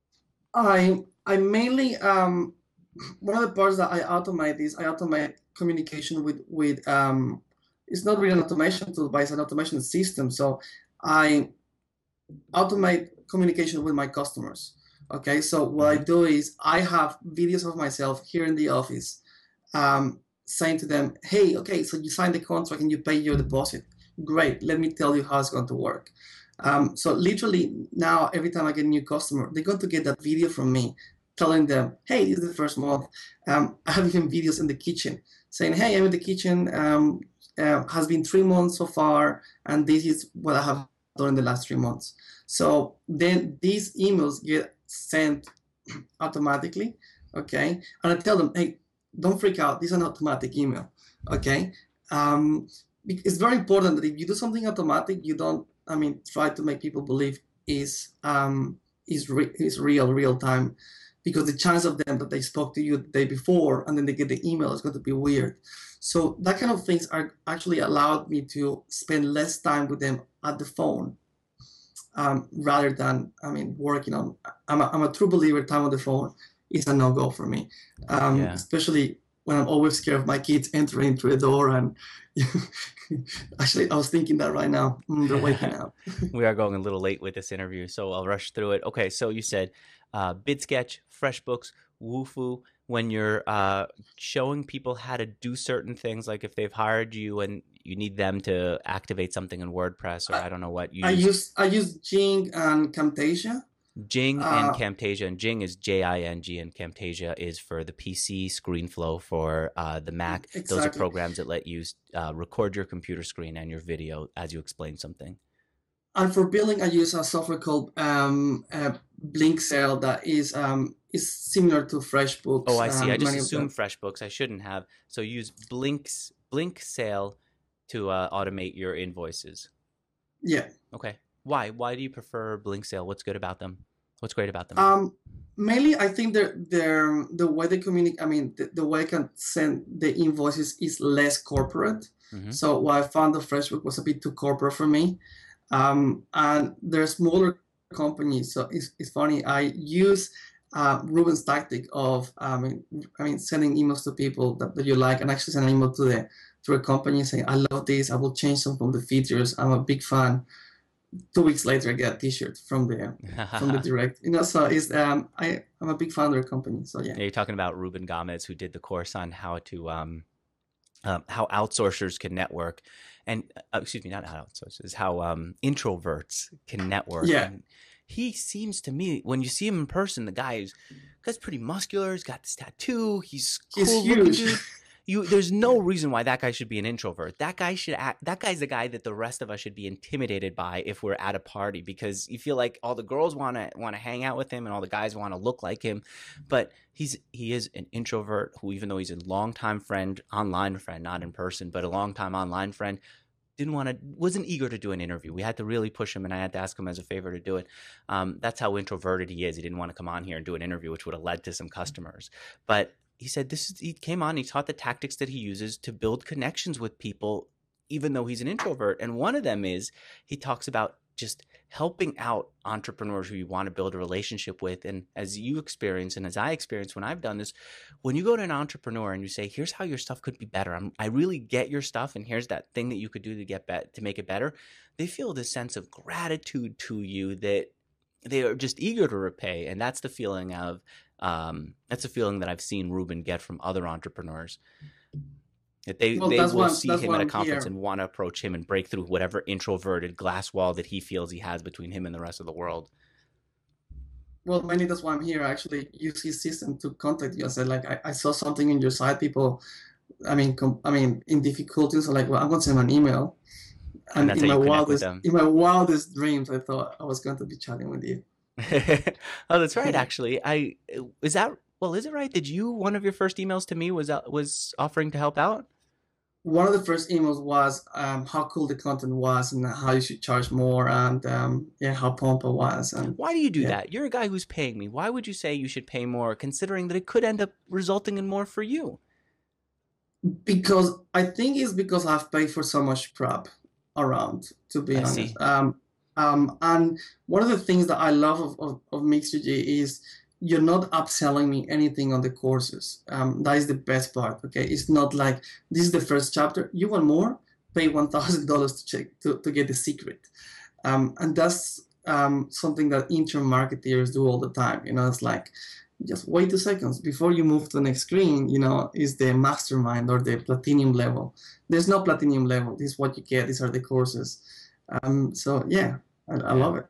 I I mainly um one of the parts that I automate is I automate communication with with um it's not really an automation tool, but it's an automation system. So I automate communication with my customers. Okay, so what I do is I have videos of myself here in the office, um, saying to them, hey, okay, so you signed the contract and you pay your deposit. Great, let me tell you how it's going to work. Um, so literally now, every time I get a new customer, they're going to get that video from me telling them, hey, this is the first month. Um, I have even videos in the kitchen saying, hey, I'm in the kitchen, um, uh, has been three months so far, and this is what I have done in the last three months. So then these emails get sent automatically, okay? And I tell them, hey, don't freak out, this is an automatic email, okay? Um, it's very important that if you do something automatic, you don't, I mean, try to make people believe is um, is, re is real, real time, because the chance of them that they spoke to you the day before and then they get the email is going to be weird. So that kind of things are actually allowed me to spend less time with them at the phone, um, rather than, I mean, working on, I'm a, I'm a true believer time on the phone is a no-go for me, um, Yeah. especially when I'm always scared of my kids entering through the door. And actually, I was thinking that right now. Mm, they're waking up. We are going a little late with this interview, so I'll rush through it. Okay, so you said uh, BidSketch, FreshBooks, Wufoo. When you're uh, showing people how to do certain things, like if they've hired you and you need them to activate something in WordPress, or I don't know what you I use. use I use Jing and Camtasia. Jing Uh, and Camtasia, and Jing is J I N G, and Camtasia is for the P C, ScreenFlow for uh, the Mac. Those are Exactly. programs that let you uh, record your computer screen and your video as you explain something. And for billing, I use a software called um, uh, Blinksail that is um, is similar to FreshBooks. Oh, I see. um, I just many of assumed them. FreshBooks. I shouldn't have. So use Blinks Blinksail to uh, automate your invoices. Yeah. Okay. Why? Why do you prefer Blinksail? What's good about them? What's great about them? Um, mainly, I think they're, they're, the way they communicate, I mean, the, the way I can send the invoices is less corporate. Mhm. So what I found the FreshBook was a bit too corporate for me. Um, and they're smaller companies. So it's, it's funny. I use uh, Ruben's tactic of I mean, I mean, sending emails to people that, that you like, and actually send an email to the to a company saying, "I love this. I will change some of the features. I'm a big fan." Two weeks later, I get a T-shirt from the from the direct. You know, so it's um, I I'm a big fan of their company. So yeah. Yeah, you're talking about Ruben Gomez, who did the course on how to um, um how outsourcers can network, and uh, excuse me, not how outsourcers, how um introverts can network. Yeah. And he seems to me, when you see him in person, the guy is guy's pretty muscular. He's got this tattoo. He's cool He's looking huge. dude. You, there's no reason why that guy should be an introvert. That guy should act, that guy's the guy that the rest of us should be intimidated by if we're at a party, because you feel like all the girls want to want to hang out with him and all the guys want to look like him. But he's he is an introvert who, even though he's a longtime friend, online friend, not in person, but a longtime online friend, didn't want to, wasn't eager to do an interview. We had to really push him, and I had to ask him as a favor to do it. Um, that's how introverted he is. He didn't want to come on here and do an interview, which would have led to some customers. But he said this is, he came on, he taught the tactics that he uses to build connections with people, even though he's an introvert. And one of them is he talks about just helping out entrepreneurs who you want to build a relationship with. And as you experience, and as I experience when I've done this, when you go to an entrepreneur and you say, here's how your stuff could be better. I'm, I really get your stuff. And here's that thing that you could do to get bet to make it better. They feel this sense of gratitude to you that they are just eager to repay. And that's the feeling of, um, that's a feeling that I've seen Ruben get from other entrepreneurs. That they, Well, they that's will why- see that's him why at a I'm conference here. and want to approach him and break through whatever introverted glass wall that he feels he has between him and the rest of the world. Well, mainly that's why I'm here. I actually use his system to contact you. I said, like, I, I saw something in your site, people, I mean, com I mean, in difficulties. So like, well, I'm going to send him an email. And that's in how my you connect with wildest, them. in my wildest dreams, I thought I was going to be chatting with you. Oh, that's right. Actually, I is that well, is it right? Did you one of your first emails to me was uh, was offering to help out? One of the first emails was um, how cool the content was and how you should charge more, and um, yeah, how pumped I was. And Why do you do yeah. that? You're a guy who's paying me. Why would you say you should pay more, considering that it could end up resulting in more for you? Because I think it's because I've paid for so much prep around, to be I honest. see. Um, um, and one of the things that I love of, of, of Mixergy is you're not upselling me anything on the courses. Um, that is the best part, okay? It's not like, this is the first chapter. You want more? Pay one thousand dollars to check to, to get the secret. Um, and that's um, something that intern marketeers do all the time. You know, it's like, just wait two seconds before you move to the next screen. You know, is the mastermind or the platinum level. There's no platinum level. This is what you get. These are the courses. Um, so yeah, I, I Yeah. love it.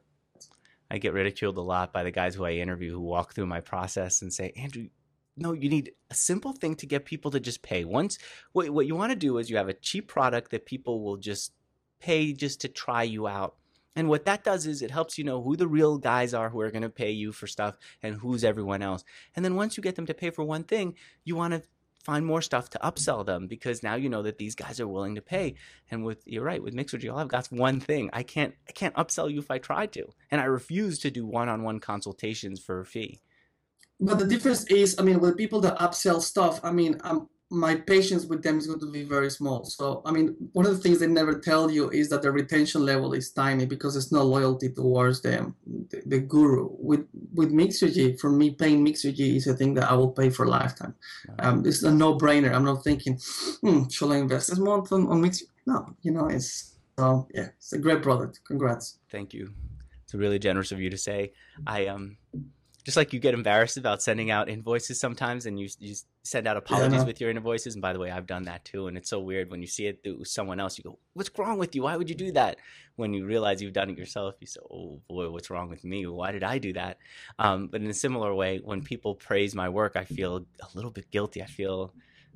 I get ridiculed a lot by the guys who I interview who walk through my process and say, Andrew, no, you need a simple thing to get people to just pay. Once, what, what you want to do is you have a cheap product that people will just pay just to try you out. And what that does is it helps you know who the real guys are who are going to pay you for stuff and who's everyone else. And then once you get them to pay for one thing, you want to find more stuff to upsell them, because now you know that these guys are willing to pay. And with, you're right, with Mixergy, all I've got is one thing. I can't, I can't upsell you if I try to. And I refuse to do one-on-one consultations for a fee. But the difference is, I mean, with people that upsell stuff, I mean, um, my patience with them is going to be very small. So, I mean, one of the things they never tell you is that the retention level is tiny because there's no loyalty towards them, the, the guru. With with Mixergy, for me, paying Mixergy is a thing that I will pay for a lifetime. Um, it's a no-brainer. I'm not thinking, hmm, should I invest this month on, on Mixergy? No, you know, it's, so yeah, it's a great product. Congrats. Thank you. It's really generous of you to say. I um, just like you get embarrassed about sending out invoices sometimes, and you you send out apologies no. with your invoices. And by the way, I've done that too, and it's so weird when you see it through someone else. You go, "What's wrong with you? Why would you do that?" When you realize you've done it yourself, you say, "Oh boy, what's wrong with me? Why did I do that?" Um, but in a similar way, when people praise my work, I feel a little bit guilty. I feel,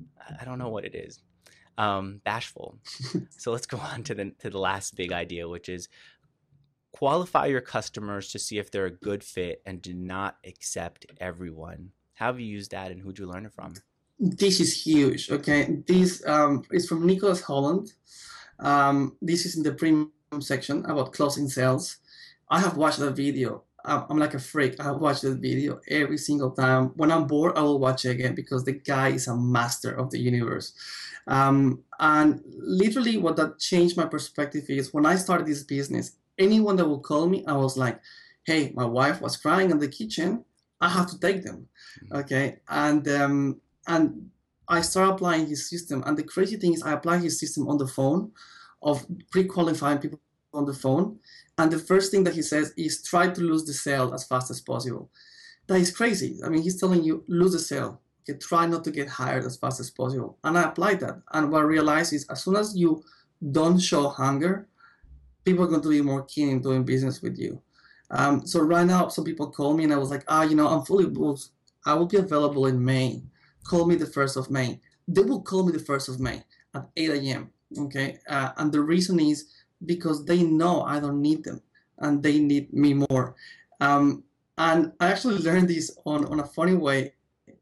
I don't know what it is, um, bashful. So let's go on to the to the last big idea, which is qualify your customers to see if they're a good fit and do not accept everyone. How have you used that, and who'd you learn it from? This is huge, okay? This um, is from Nicholas Holland. Um, this is in the premium section about closing sales. I have watched that video. I'm, I'm like a freak. I have watched that video every single time. When I'm bored, I will watch it again because the guy is a master of the universe. Um, and literally what that changed my perspective is when I started this business, anyone that will call me, I was like, hey, my wife was crying in the kitchen. I have to take them. Mhm. Okay. And um, and I started applying his system. And the crazy thing is I applied his system on the phone of pre-qualifying people on the phone. And the first thing that he says is try to lose the sale as fast as possible. That is crazy. I mean, he's telling you lose the sale. Okay, try not to get hired as fast as possible. And I applied that. And what I realized is as soon as you don't show hunger, people are going to be more keen in doing business with you. Um, so right now, some people call me and I was like, ah, you know, I'm fully booked. I will be available in May. Call me the first of May. They will call me the first of May at eight a m Okay. Uh, and the reason is because they know I don't need them and they need me more. Um, and I actually learned this on, on a funny way.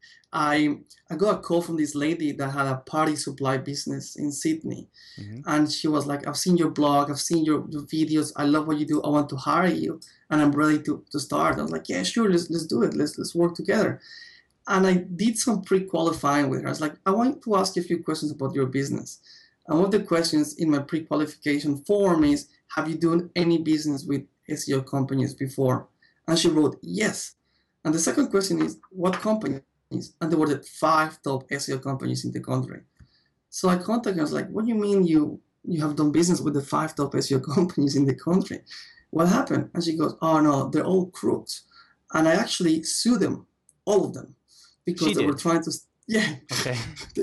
I I got a call from this lady that had a party supply business in Sydney. Mhm. And she was like, I've seen your blog, I've seen your, your videos, I love what you do, I want to hire you, and I'm ready to, to start. I was like, yeah, sure, let's let's do it. Let's let's work together. And I did some pre-qualifying with her. I was like, I want to ask you a few questions about your business. And one of the questions in my pre-qualification form is, have you done any business with S E O companies before? And she wrote, yes. And the second question is, what companies? And there were the five top S E O companies in the country. So I contacted her. I was like, what do you mean you you have done business with the five top S E O companies in the country? What happened? And she goes, oh no, they're all crooks. And I actually sued them, all of them, because She they were did. trying to, yeah, Okay.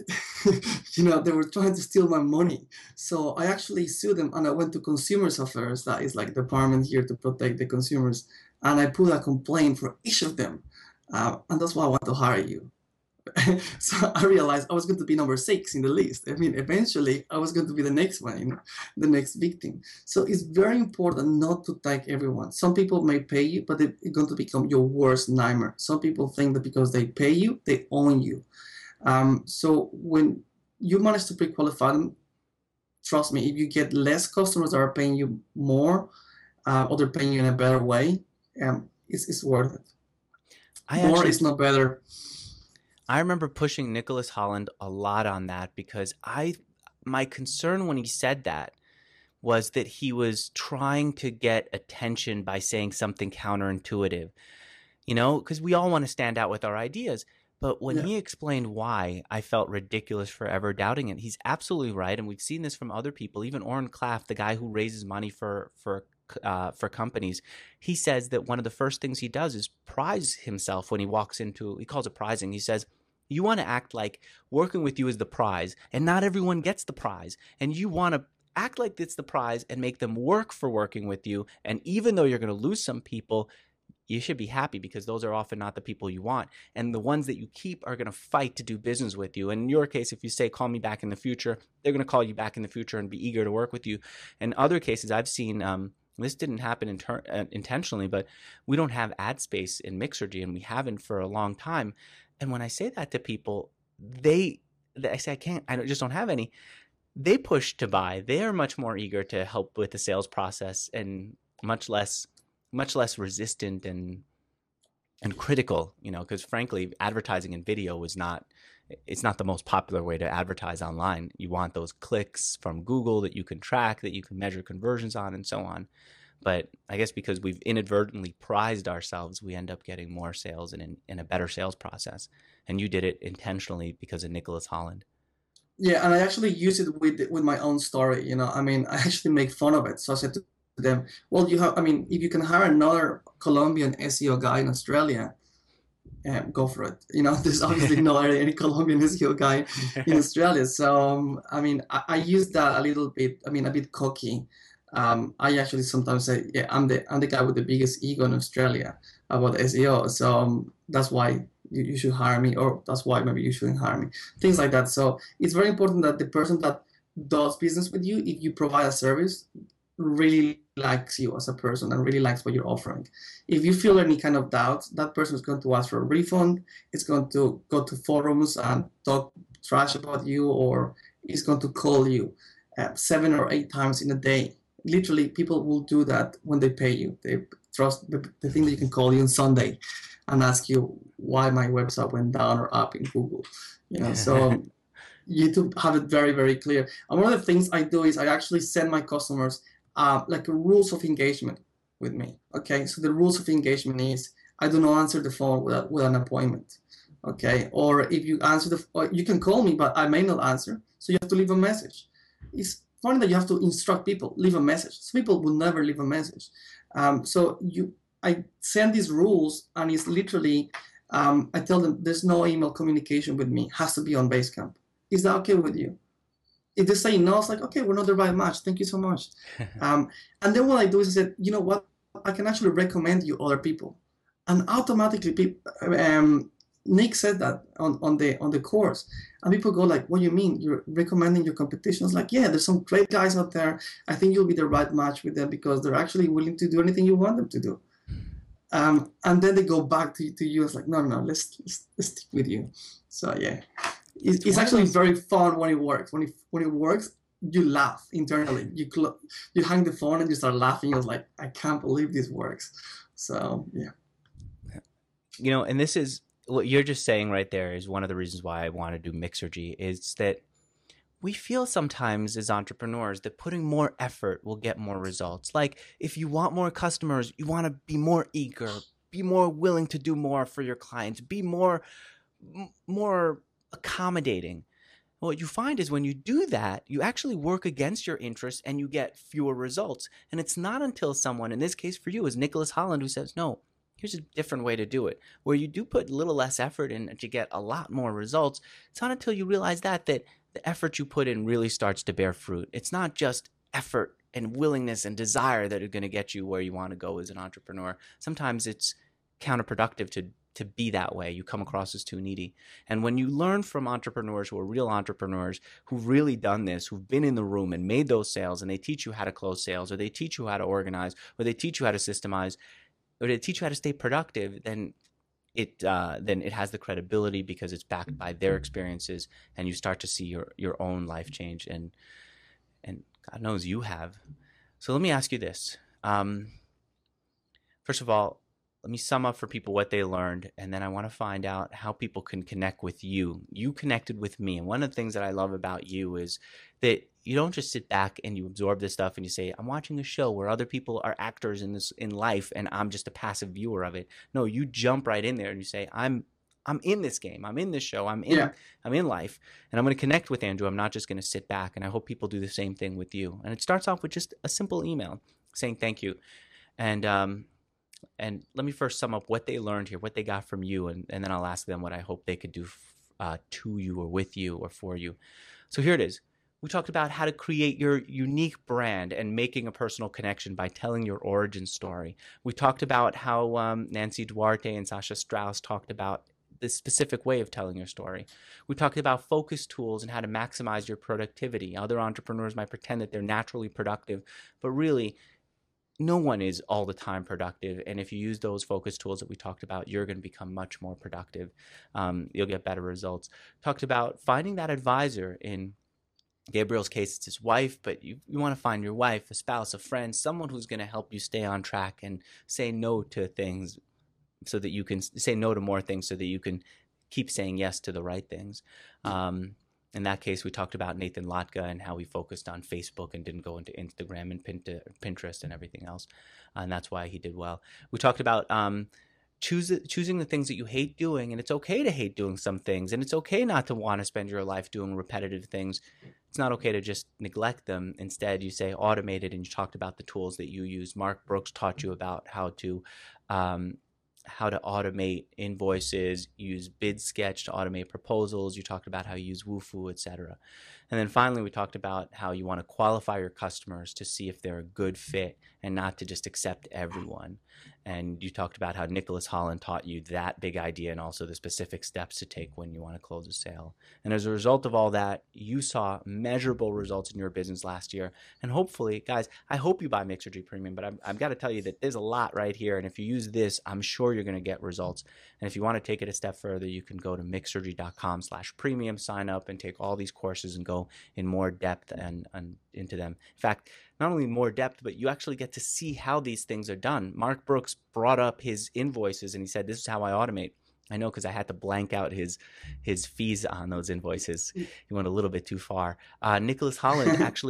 you know, they were trying to steal my money. So I actually sued them and I went to Consumers Affairs, that is like the department here to protect the consumers. And I put a complaint for each of them. Uh, and that's why I want to hire you. So I realized I was going to be number six in the list. I mean, eventually I was going to be the next one, you know, the next victim. So it's very important not to tag everyone. Some people may pay you, but they're going to become your worst nightmare. Some people think that because they pay you, they own you. Um, so when you manage to pre-qualify them, trust me, if you get less customers that are paying you more, uh, or they're paying you in a better way, um, it's, it's worth it. I More actually is not better. I remember pushing Nicholas Holland a lot on that because I my concern when he said that was that he was trying to get attention by saying something counterintuitive. You know, because we all want to stand out with our ideas. But when Yeah. he explained why, I felt ridiculous for ever doubting it. He's absolutely right, and we've seen this from other people. Even Oren Klaff, the guy who raises money for for uh, for companies, he says that one of the first things he does is prize himself when he walks into. He calls it prizing. He says, "You want to act like working with you is the prize, and not everyone gets the prize, and you want to." Act like it's the prize and make them work for working with you. And even though you're going to lose some people, you should be happy because those are often not the people you want. And the ones that you keep are going to fight to do business with you. In your case, if you say, call me back in the future, they're going to call you back in the future and be eager to work with you. In other cases, I've seen, um, this didn't happen inter- uh, intentionally, but we don't have ad space in Mixergy and we haven't for a long time. And when I say that to people, they, they I say, I can't, I don't, just don't have any. They push to buy. They are much more eager to help with the sales process and much less much less resistant and and critical, you know, because frankly, advertising in video is not it's not the most popular way to advertise online. You want those clicks from Google that you can track, that you can measure conversions on, and so on. But I guess because we've inadvertently prized ourselves, we end up getting more sales and in, in a better sales process. And you did it intentionally because of Nicholas Holland. Yeah, and I actually use it with with my own story. You know, I mean, I actually make fun of it. So I said to them, "Well, you have. I mean, if you can hire another Colombian S E O guy in Australia, yeah, go for it. You know, there's obviously not any Colombian S E O guy in Australia. So um, I mean, I, I use that a little bit. I mean, a bit cocky. Um, I actually sometimes say, yeah, I'm the I'm the guy with the biggest ego in Australia about S E O. So um, that's why you, you should hire me, or that's why maybe you shouldn't hire me. Things like that. So it's very important that the person that does business with you, if you provide a service, really likes you as a person and really likes what you're offering. If you feel any kind of doubt, that person is going to ask for a refund. It's going to go to forums and talk trash about you, or it's going to call you uh, seven or eight times in a day. Literally, people will do that when they pay you. They trust the, the thing that you can call you on Sunday and ask you why my website went down or up in Google. You know, so you need to have it very, very clear. And one of the things I do is I actually send my customers uh, like rules of engagement with me. Okay, so the rules of engagement is I do not answer the phone with, with an appointment. Okay, or if you answer the, or you can call me, but I may not answer, so you have to leave a message. It's funny that you have to instruct people, leave a message. Some people will never leave a message. Um, so you, I send these rules, and it's literally, um, I tell them there's no email communication with me. It has to be on Basecamp. Is that okay with you? If they say no, it's like, okay, we're not the right match. Thank you so much. um, and then what I do is I said, you know what? I can actually recommend you other people, and automatically people. Um, Nick said that on, on the on the course, and people go like, what do you mean? You're recommending your competition? It's like, yeah, there's some great guys out there. I think you'll be the right match with them because they're actually willing to do anything you want them to do. Um, and then they go back to, to you. It's like, no, no, no, let's, let's, let's stick with you. So yeah, it's, it's actually very fun when it works. When it when it works, you laugh internally. You cl- you hang the phone and you start laughing. You're like, I can't believe this works. So yeah. You know, and this is what you're just saying right there is one of the reasons why I want to do Mixergy, is that we feel sometimes as entrepreneurs that putting more effort will get more results. Like if you want more customers, you want to be more eager, be more willing to do more for your clients, be more, m- more accommodating. What you find is when you do that, you actually work against your interests and you get fewer results. And it's not until someone, in this case for you, is Nicholas Holland, who says, no, here's a different way to do it, where you do put a little less effort in and you get a lot more results. It's not until you realize that that the effort you put in really starts to bear fruit. It's not just effort and willingness and desire that are going to get you where you want to go as an entrepreneur. Sometimes it's counterproductive to to be that way. You come across as too needy. And when you learn from entrepreneurs who are real entrepreneurs, who've really done this, who've been in the room and made those sales, and they teach you how to close sales, or they teach you how to organize, or they teach you how to systemize, or they teach you how to stay productive, then it uh, then it has the credibility because it's backed by their experiences, and you start to see your your own life change, and and God knows you have. So let me ask you this. Um, first of all, let me sum up for people what they learned, and then I want to find out how people can connect with you. You connected with me, and one of the things that I love about you is that you don't just sit back and you absorb this stuff and you say, I'm watching a show where other people are actors in this in life and I'm just a passive viewer of it. No, you jump right in there and you say, I'm I'm in this game. I'm in this show. I'm in yeah. I'm in life, and I'm going to connect with Andrew. I'm not just going to sit back, and I hope people do the same thing with you. And it starts off with just a simple email saying thank you. And um And let me first sum up what they learned here, what they got from you, and, and then I'll ask them what I hope they could do uh, to you or with you or for you. So here it is. We talked about how to create your unique brand and making a personal connection by telling your origin story. We talked about how um, Nancy Duarte and Sasha Strauss talked about this specific way of telling your story. We talked about focus tools and how to maximize your productivity. Other entrepreneurs might pretend that they're naturally productive, but really, no one is all the time productive. And if you use those focus tools that we talked about, you're going to become much more productive. Um, you'll get better results. Talked about finding that advisor. In Gabriel's case, it's his wife, but you, you want to find your wife, a spouse, a friend, someone who's going to help you stay on track and say no to things so that you can say no to more things so that you can keep saying yes to the right things. Um, In that case, we talked about Nathan Latka and how he focused on Facebook and didn't go into Instagram and Pinterest and everything else. Uh, and that's why he did well. We talked about um, choose, choosing the things that you hate doing. And it's okay to hate doing some things. And it's okay not to want to spend your life doing repetitive things. It's not okay to just neglect them. Instead, you say automate it. And you talked about the tools that you use. Mark Brooks taught you about how to um, how to automate invoices, use BidSketch to automate proposals. You talked about how you use Wufoo, et cetera. And then finally, we talked about how you want to qualify your customers to see if they're a good fit and not to just accept everyone. And you talked about how Nicholas Holland taught you that big idea and also the specific steps to take when you want to close a sale. And as a result of all that, you saw measurable results in your business last year. And hopefully, guys, I hope you buy Mixergy Premium, but I've, I've got to tell you that there's a lot right here. And if you use this, I'm sure you're going to get results. And if you want to take it a step further, you can go to mixergy.com slash premium, sign up and take all these courses and go in more depth and, and into them. In fact, not only more depth, but you actually get to see how these things are done. Mark Brooks brought up his invoices and he said, this is how I automate. I know because I had to blank out his his fees on those invoices. He went a little bit too far. Uh, Nicholas Holland actually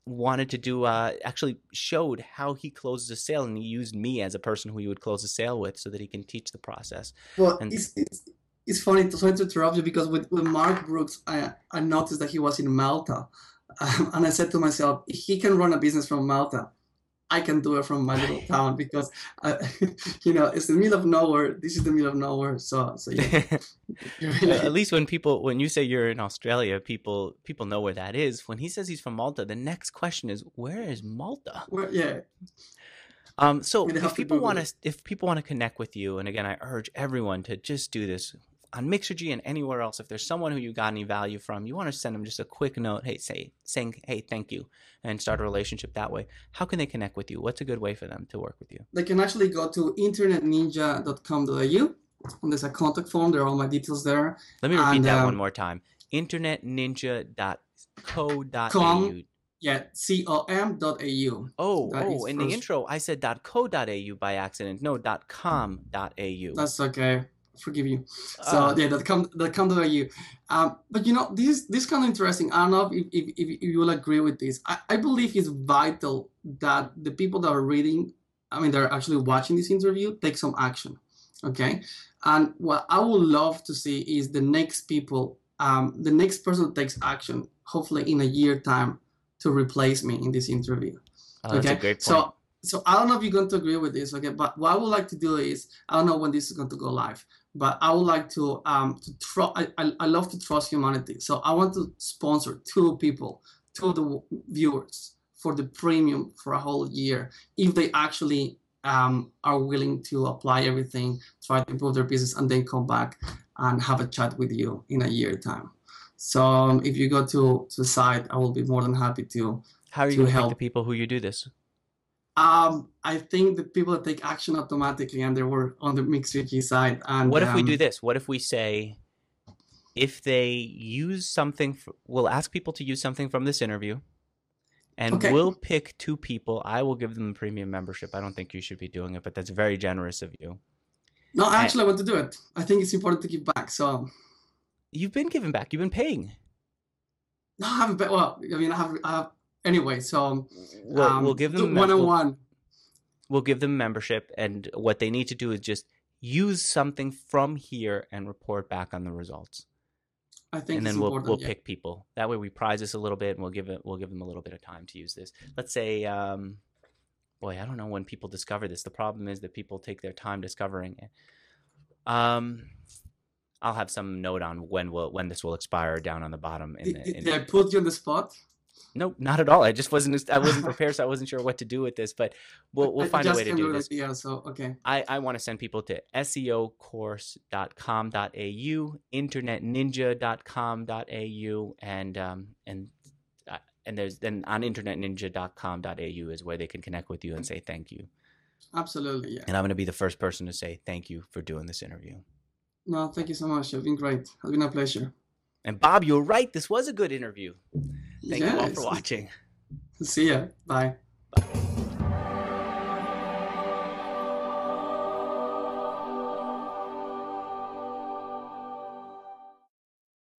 wanted to do uh actually showed how he closes a sale, and he used me as a person who he would close a sale with so that he can teach the process. Well, And it's, it's, it's funny to, sorry to interrupt you, because with, with Mark Brooks, I, I noticed that he was in Malta. Um, and I said to myself, if he can run a business from Malta, I can do it from my little town, because, uh, you know, it's the middle of nowhere. This is the middle of nowhere. So, so yeah. Really, at least when people when you say you're in Australia, people people know where that is. When he says he's from Malta, the next question is, where is Malta? well, yeah. Um, so We'd have if to people Google want it. to if people want to connect with you, and again, I urge everyone to just do this on Mixergy and anywhere else. If there's someone who you got any value from, you want to send them just a quick note, hey, say saying, hey, thank you, and start a relationship that way. How can they connect with you? What's a good way for them to work with you? They can actually go to internet ninja dot com dot a u, and there's a contact form. There are all my details there. Let me repeat And, that um, one more time. internet ninja dot co dot a Com. u. Yeah, C O M dot A U. Oh, That oh, is in the first. intro, I said .co.au by accident. No, .com.au. That's okay. Forgive you. So Ah. yeah, that come that come to you. Um, but you know, this this kind of interesting. I don't know if if, if, if you will agree with this. I, I believe it's vital that the people that are reading, I mean, they're actually watching this interview, take some action. Okay. And what I would love to see is the next people, um, the next person that takes action, hopefully in a year time, to replace me in this interview. Oh, that's Okay. a great point. So so I don't know if you're going to agree with this. Okay. But what I would like to do is, I don't know when this is going to go live, but I would like to um to tr- I, I I love to trust humanity. So I want to sponsor two people, two of the viewers for the premium for a whole year, if they actually um are willing to apply everything, try to improve their business, and then come back and have a chat with you in a year time. So um, if you go to to the site, I will be more than happy to. How are you to going to pick the help. people who you do this? Um, I think the people that take action automatically, and they were on the Mixergy side. And What if we do um, this? What if we say, if they use something, f- we'll ask people to use something from this interview, and Okay. we'll pick two people. I will give them a premium membership. I don't think you should be doing it, but that's very generous of you. No, actually, I want to do it. I think it's important to give back. So You've been giving back. You've been paying. no, I haven't. Well, I mean, I have. I have anyway. So We'll, um, we'll give them one on we'll, one. we'll give them membership, and what they need to do is just use something from here and report back on the results. I think And it's then we'll important. we'll yeah. pick people. That way we prize this a little bit, and we'll give it we'll give them a little bit of time to use this. Let's say, um, boy, I don't know when people discover this. The problem is that people take their time discovering it. Um, I'll have some note on when will when this will expire down on the bottom. In Did, the, did, in, did I put you on the spot? no, not at all. I just wasn't I wasn't prepared, so I wasn't sure what to do with this. But we'll we'll I- I find a just way to came do with an this. idea, so okay. I, I want to send people to S E O course dot com dot A U, internet ninja dot com dot A U, and um and uh, and there's then on internet ninja dot com dot A U is where they can connect with you and say thank you. Absolutely, yeah. And I'm going to be the first person to say thank you for doing this interview. No, thank you so much. You've been great. It's been a pleasure. And Bob, you're right. This was a good interview. Thank you all Yes. for watching. See ya. Bye.